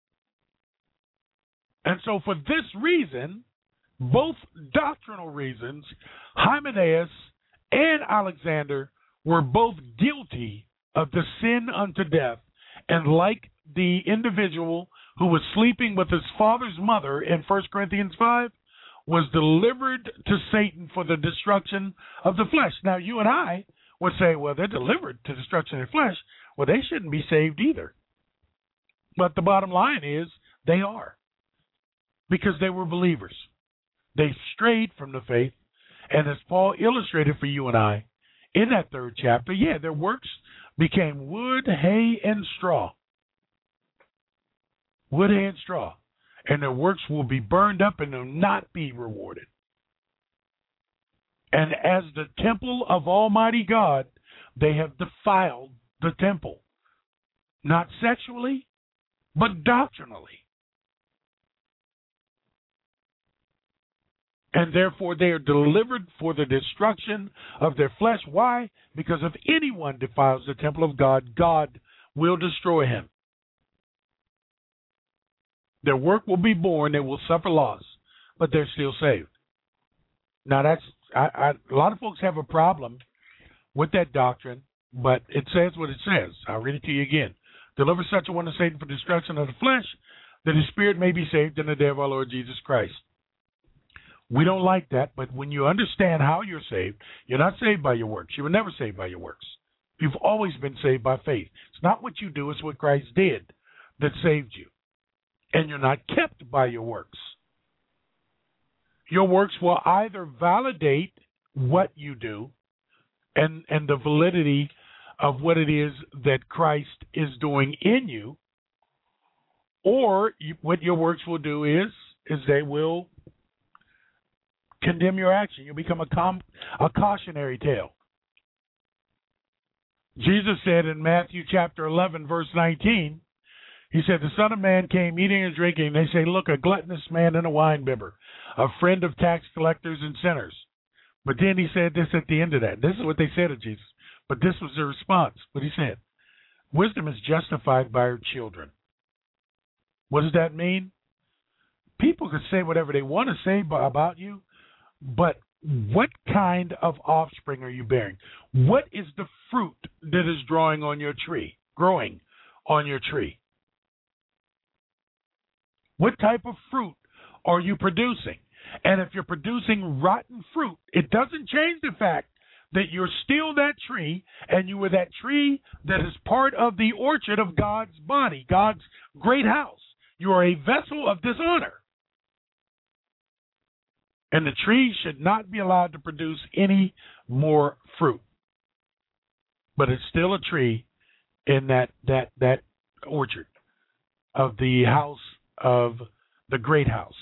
And so for this reason, both doctrinal reasons, Hymenaeus and Alexander were both guilty of the sin unto death. And like the individual who was sleeping with his father's mother in First Corinthians five, was delivered to Satan for the destruction of the flesh. Now, you and I would say, well, they're delivered to destruction of the flesh. Well, they shouldn't be saved either. But the bottom line is they are, because they were believers. They strayed from the faith. And as Paul illustrated for you and I in that third chapter, yeah, their works became wood, hay, and straw. Wood, hay, and straw. And their works will be burned up and will not be rewarded. And as the temple of Almighty God, they have defiled the temple. Not sexually, but doctrinally. And therefore they are delivered for the destruction of their flesh. Why? Because if anyone defiles the temple of God, God will destroy him. Their work will be born, they will suffer loss, but they're still saved. Now that's, I, I, a lot of folks have a problem with that doctrine, but it says what it says. I'll read it to you again. Deliver such a one to Satan for destruction of the flesh, that his spirit may be saved in the day of our Lord Jesus Christ. We don't like that, but when you understand how you're saved, you're not saved by your works. You were never saved by your works. You've always been saved by faith. It's not what you do, it's what Christ did that saved you. And you're not kept by your works. Your works will either validate what you do and, and the validity of what it is that Christ is doing in you, or you, what your works will do is, is they will condemn your action. You'll become a, com, a cautionary tale. Jesus said in Matthew chapter eleven, verse nineteen, he said, the Son of Man came eating and drinking. They say, look, a gluttonous man and a winebibber, a friend of tax collectors and sinners. But then he said this at the end of that. This is what they said to Jesus. But this was the response, what he said. Wisdom is justified by her children. What does that mean? People can say whatever they want to say about you, but what kind of offspring are you bearing? What is the fruit that is drawing on your tree, growing on your tree? What type of fruit are you producing? And if you're producing rotten fruit, it doesn't change the fact that you're still that tree, and you were that tree that is part of the orchard of God's body, God's great house. You are a vessel of dishonor. And the tree should not be allowed to produce any more fruit. But it's still a tree in that, that, that orchard of the house of the great house.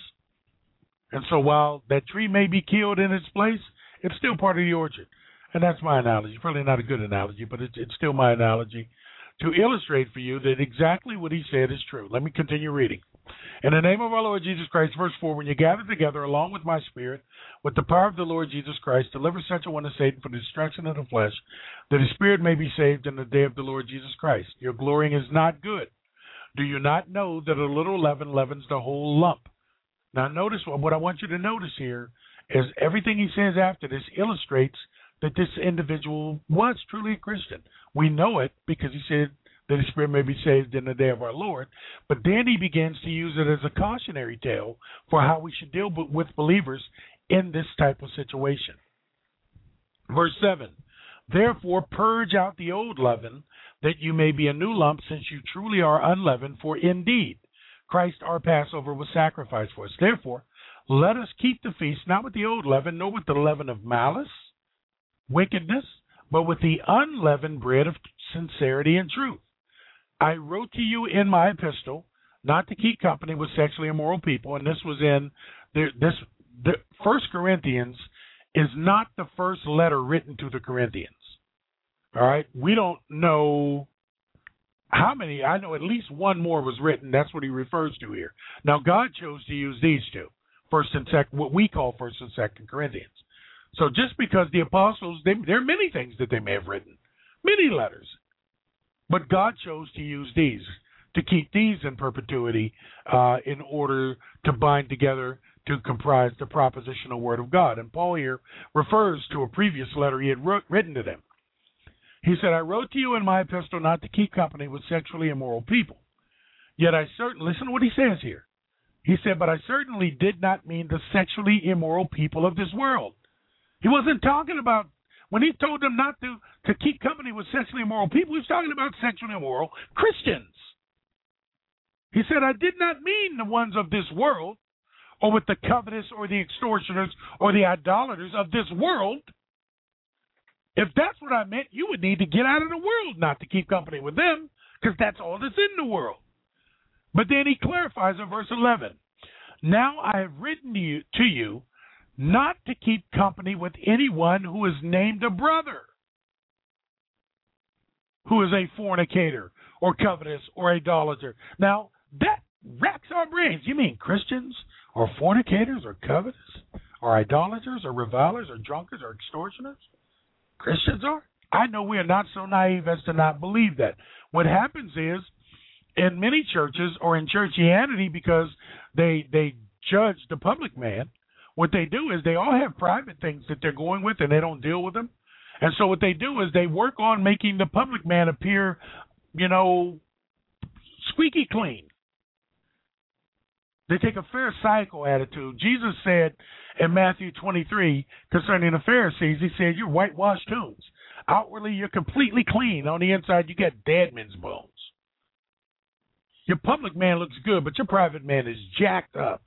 And so while that tree may be killed in its place, it's still part of the orchard. And that's my analogy. Probably not a good analogy, but it's, it's still my analogy to illustrate for you that exactly what he said is true. Let me continue reading. In the name of our Lord Jesus Christ, verse four, when you gather together along with my spirit, with the power of the Lord Jesus Christ, deliver such a one as Satan for the destruction of the flesh, that his spirit may be saved in the day of the Lord Jesus Christ. Your glorying is not good. Do you not know that a little leaven leavens the whole lump? Now notice what, what I want you to notice here is everything he says after this illustrates that this individual was truly a Christian. We know it because he said that his spirit may be saved in the day of our Lord. But then he begins to use it as a cautionary tale for how we should deal with believers in this type of situation. Verse seven, therefore purge out the old leaven, that you may be a new lump, since you truly are unleavened. For indeed, Christ our Passover was sacrificed for us. Therefore, let us keep the feast, not with the old leaven, nor with the leaven of malice, wickedness, but with the unleavened bread of sincerity and truth. I wrote to you in my epistle not to keep company with sexually immoral people, and this was in the, this. The First Corinthians is not the first letter written to the Corinthians. All right, we don't know how many. I know at least one more was written. That's what he refers to here. Now, God chose to use these two, First and Second, what we call First and Second Corinthians. So just because the apostles, they, there are many things that they may have written, many letters, but God chose to use these, to keep these in perpetuity uh, in order to bind together to comprise the propositional word of God. And Paul here refers to a previous letter he had wrote, written to them. He said, I wrote to you in my epistle not to keep company with sexually immoral people. Yet I certainly, listen to what he says here. He said, but I certainly did not mean the sexually immoral people of this world. He wasn't talking about, when he told them not to, to keep company with sexually immoral people, he was talking about sexually immoral Christians. He said, I did not mean the ones of this world, or with the covetous, or the extortioners, or the idolaters of this world. If that's what I meant, you would need to get out of the world not to keep company with them, because that's all that's in the world. But then he clarifies in verse eleven, now I have written to you, to you not to keep company with anyone who is named a brother, who is a fornicator, or covetous, or idolater. Now, that racks our brains. You mean Christians, or fornicators, or covetous, or idolaters, or revilers, or drunkards, or extortioners? Christians are? I know we are not so naive as to not believe that. What happens is, in many churches or in churchianity, because they they judge the public man, what they do is they all have private things that they're going with and they don't deal with them. And so what they do is they work on making the public man appear, you know, squeaky clean. They take a pharisaical attitude. Jesus said in Matthew twenty-three concerning the Pharisees, he said, you're whitewashed tombs. Outwardly, you're completely clean. On the inside, you got dead men's bones. Your public man looks good, but your private man is jacked up.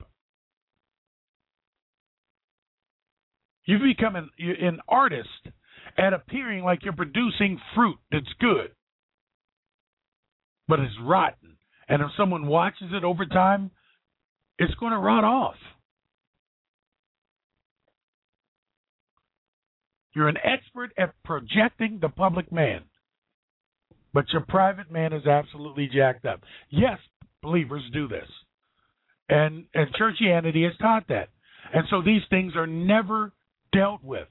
You've become an, an artist at appearing like you're producing fruit that's good, but it's rotten. And if someone watches it over time, it's going to rot off. You're an expert at projecting the public man, but your private man is absolutely jacked up. Yes, believers do this. And, and churchianity has taught that. And so these things are never dealt with.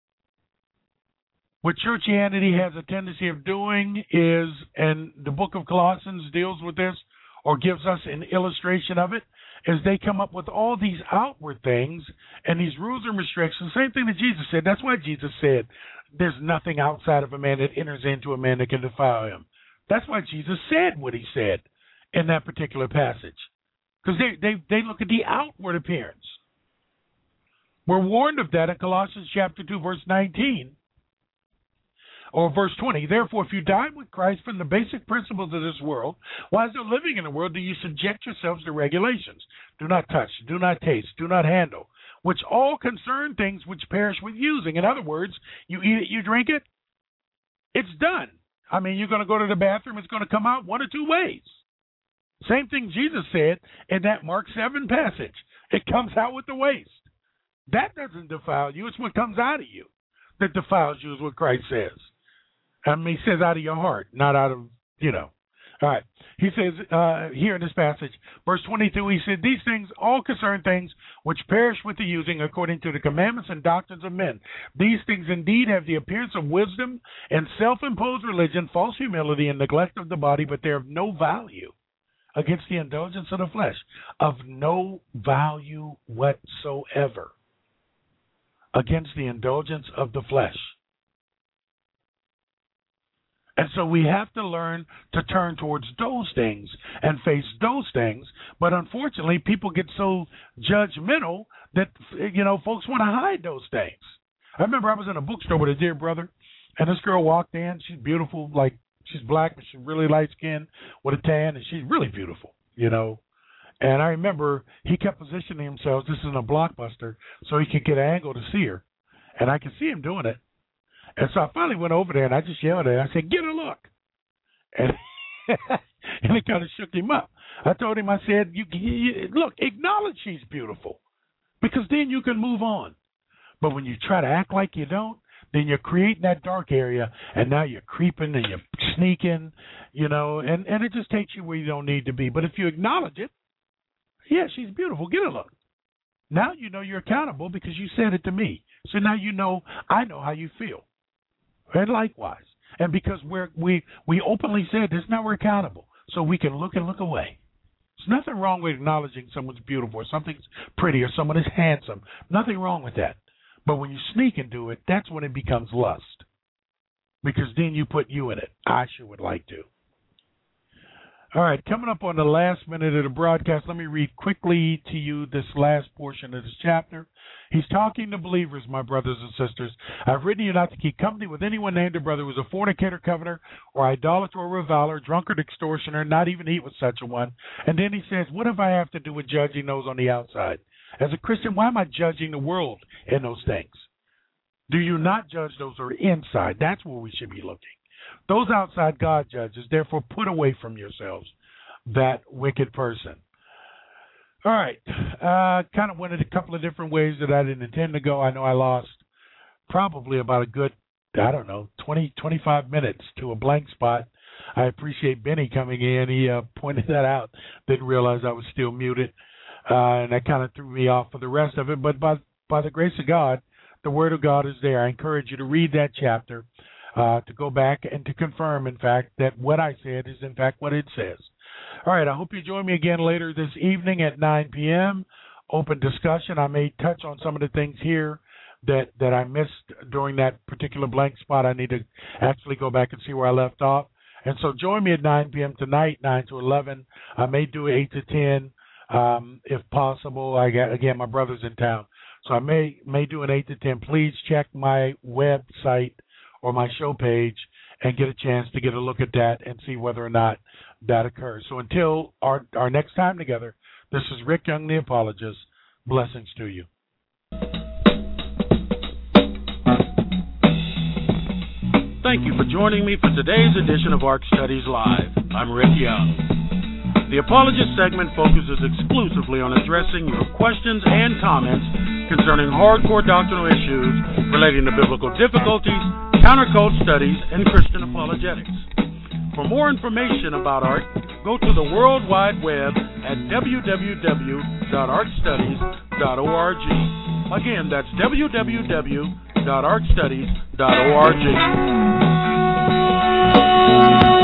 What churchianity has a tendency of doing is, and the book of Colossians deals with this, or gives us an illustration of it, is they come up with all these outward things and these rules and restrictions. Same thing that Jesus said. That's why Jesus said there's nothing outside of a man that enters into a man that can defile him. That's why Jesus said what he said in that particular passage. Because they, they, they look at the outward appearance. We're warned of that in Colossians chapter two, verse nineteen. Or verse twenty, therefore, if you died with Christ from the basic principles of this world, while still living in the world, do you subject yourselves to regulations? Do not touch, do not taste, do not handle, which all concern things which perish with using. In other words, you eat it, you drink it, it's done. I mean, you're going to go to the bathroom, it's going to come out one or two ways. Same thing Jesus said in that Mark seven passage. It comes out with the waste. That doesn't defile you. It's what comes out of you that defiles you, is what Christ says. I mean, he says out of your heart, not out of, you know. All right. He says uh, here in this passage, verse twenty-two, he said, these things all concern things which perish with the using according to the commandments and doctrines of men. These things indeed have the appearance of wisdom and self-imposed religion, false humility, and neglect of the body, but they're of no value against the indulgence of the flesh. Of no value whatsoever against the indulgence of the flesh. And so we have to learn to turn towards those things and face those things. But unfortunately, people get so judgmental that, you know, folks want to hide those things. I remember I was in a bookstore with a dear brother, and this girl walked in. She's beautiful, like she's black, but she's really light skinned with a tan, and she's really beautiful, you know. And I remember he kept positioning himself, this is in a Blockbuster, so he could get an angle to see her. And I could see him doing it. And so I finally went over there, and I just yelled at her. I said, get a look. And, and it kind of shook him up. I told him, I said, you, you look, acknowledge she's beautiful, because then you can move on. But when you try to act like you don't, then you're creating that dark area, and now you're creeping and you're sneaking, you know, and, and it just takes you where you don't need to be. But if you acknowledge it, yeah, she's beautiful, get a look. Now you know you're accountable because you said it to me. So now you know I know how you feel. And likewise. And because we're, we we openly said this, now we're accountable. So we can look and look away. There's nothing wrong with acknowledging someone's beautiful or something's pretty or someone is handsome. Nothing wrong with that. But when you sneak and do it, that's when it becomes lust. Because then you put you in it. I sure would like to. All right, coming up on the last minute of the broadcast, let me read quickly to you this last portion of this chapter. He's talking to believers, my brothers and sisters. I've written you not to keep company with anyone named a brother who is a fornicator, coveter, or idolater, or reviler, drunkard, extortioner, not even eat with such a one. And then he says, what have I have to do with judging those on the outside? As a Christian, why am I judging the world in those things? Do you not judge those who are inside? That's where we should be looking. Those outside God judges, therefore put away from yourselves that wicked person. All right. Uh, kind of went in a couple of different ways that I didn't intend to go. I know I lost probably about a good, I don't know, twenty, twenty-five minutes to a blank spot. I appreciate Benny coming in. He uh, pointed that out. Didn't realize I was still muted. Uh, and that kind of threw me off for the rest of it. But by, by the grace of God, the Word of God is there. I encourage you to read that chapter. Uh, to go back and to confirm, in fact, that what I said is, in fact, what it says. All right, I hope you join me again later this evening at nine p.m. Open discussion. I may touch on some of the things here that, that I missed during that particular blank spot. I need to actually go back and see where I left off. And so join me at nine p.m. tonight, nine to eleven. I may do eight to ten um, if possible. I got, again, my brother's in town. So I may, may do an eight to ten. Please check my website or my show page and get a chance to get a look at that and see whether or not that occurs. So until our, our next time together, this is Rick Young, the Apologist. Blessings to you. Thank you for joining me for today's edition of Ark Studies Live. I'm Rick Young. The Apologist segment focuses exclusively on addressing your questions and comments concerning hardcore doctrinal issues relating to biblical difficulties, counter-cult studies, and Christian apologetics. For more information about Ark, go to the World Wide Web at w w w dot ark studies dot org. Again, that's w w w dot ark studies dot org.